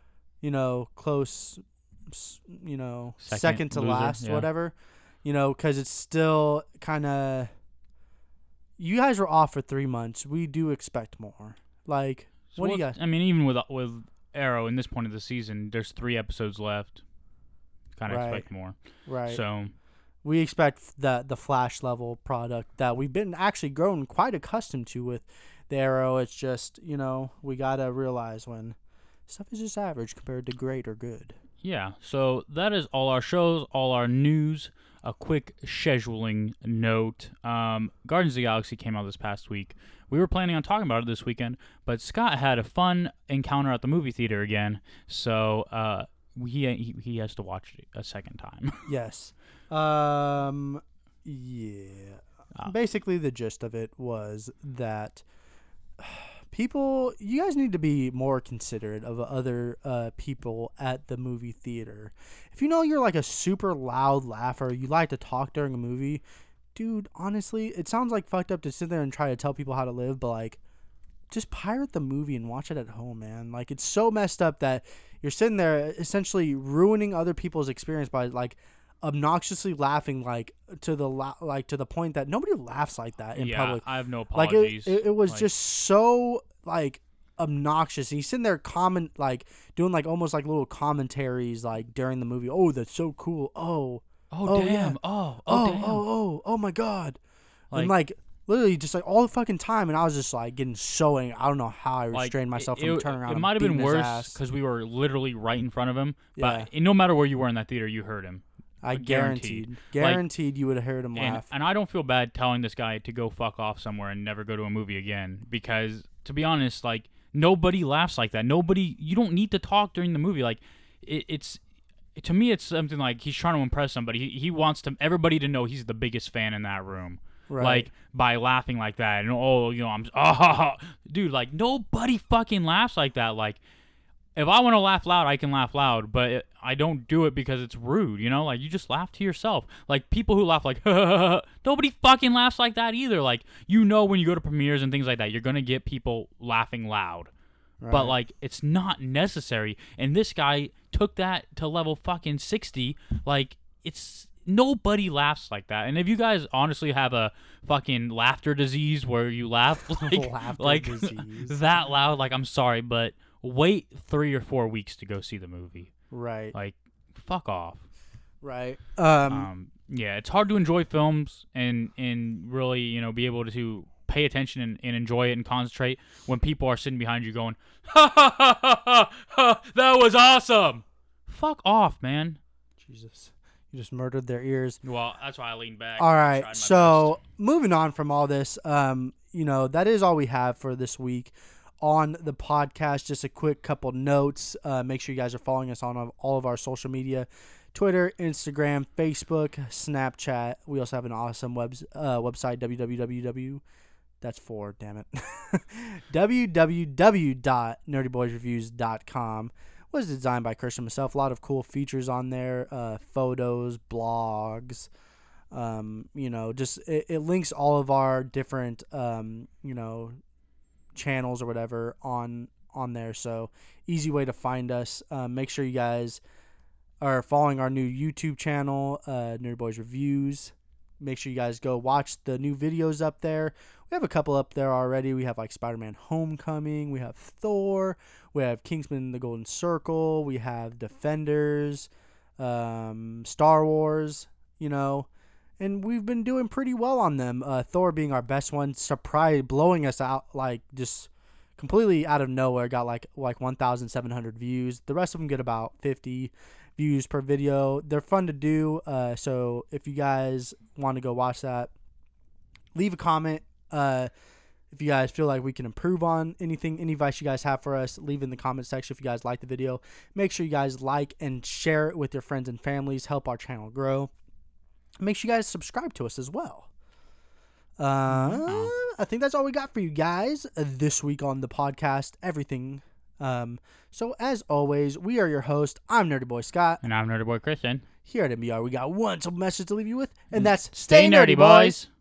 second to loser, last, yeah. whatever, because it's still kind of, you guys were off for 3 months. We do expect more. What do you guys? I mean, even with Arrow in this point of the season, there's 3 episodes left. Kind of expect more. Right. So we expect the Flash level product that we've been actually grown quite accustomed to with the Arrow. It's just, we got to realize when stuff is just average compared to great or good. Yeah, so that is all our shows, all our news. A quick scheduling note. Guardians of the Galaxy came out this past week. We were planning on talking about it this weekend, but Scott had a fun encounter at the movie theater again, so he has to watch it a second time. Yes. Yeah. Basically, the gist of it was that you guys need to be more considerate of other people at the movie theater. If you're like a super loud laugher, you like to talk during a movie, dude, honestly, it sounds like fucked up to sit there and try to tell people how to live, but just pirate the movie and watch it at home, man. It's so messed up that you're sitting there essentially ruining other people's experience by obnoxiously laughing to the point that nobody laughs like that in public. I have no apologies. It was just so obnoxious. And he's sitting there doing almost little commentaries during the movie. Oh, that's so cool. Oh damn. Yeah. Oh damn. Oh my god. And literally just all the fucking time, and I was just getting so angry. I don't know how I restrained myself from turning around. It might have been worse because we were literally right in front of him. Yeah. But no matter where you were in that theater, you heard him. I guaranteed you would have heard him laugh. And I don't feel bad telling this guy to go fuck off somewhere and never go to a movie again, because to be honest, nobody laughs like that. You don't need to talk during the movie. To me, it's something he's trying to impress somebody. He wants everybody to know he's the biggest fan in that room. Right. Like, by laughing like that. And, dude, like, nobody fucking laughs like that. Like, if I want to laugh loud, I can laugh loud, but I don't do it because it's rude, you know? Like, you just laugh to yourself. Like, people who laugh like, nobody fucking laughs like that either. Like, you know, when you go to premieres and things like that, you're going to get people laughing loud. Right. But, like, it's not necessary. And this guy took that to level fucking 60. Like, nobody laughs like that. And if you guys honestly have a fucking laughter disease where you laugh like disease. that loud, like, I'm sorry, but wait 3 or 4 weeks to go see the movie. Right. Like, fuck off. Right. Yeah, it's hard to enjoy films and really, you know, be able to pay attention and enjoy it and concentrate when people are sitting behind you going, ha ha ha ha ha, that was awesome. Fuck off, man. Jesus. You just murdered their ears. Well, that's why I leaned back. All right. So moving on from all this, you know, that is all we have for this week on the podcast. Just a quick couple notes. Make sure you guys are following us on all of our social media. Twitter, Instagram, Facebook, Snapchat. We also have an awesome website, www.nerdyboysreviews.com. Was designed by Christian himself. A lot of cool features on there, photos, blogs. You know, just it links all of our different you know, channels or whatever on there. So easy way to find us. Make sure you guys are following our new YouTube channel, Nerdy Boys Reviews. Make sure you guys go watch the new videos up there. We have a couple up there already. We have like Spider-Man Homecoming. We have Thor. We have Kingsman the Golden Circle. We have Defenders, Star Wars, you know. And we've been doing pretty well on them. Thor being our best one. Surprise, blowing us out like just completely out of nowhere. Got like 1,700 views. The rest of them get about 50 views per video. They're fun to do. So if you guys want to go watch that, leave a comment. If you guys feel like we can improve on anything, any advice you guys have for us, leave in the comment section. If you guys like the video, make sure you guys like and share it with your friends and families. Help our channel grow. Make sure you guys subscribe to us as well. I think that's all we got for you guys this week on the podcast. Everything. So as always, we are your host. I'm Nerdy Boy Scott. And I'm Nerdy Boy Christian. Here at NBR, we got one simple message to leave you with, and that's stay nerdy, boys.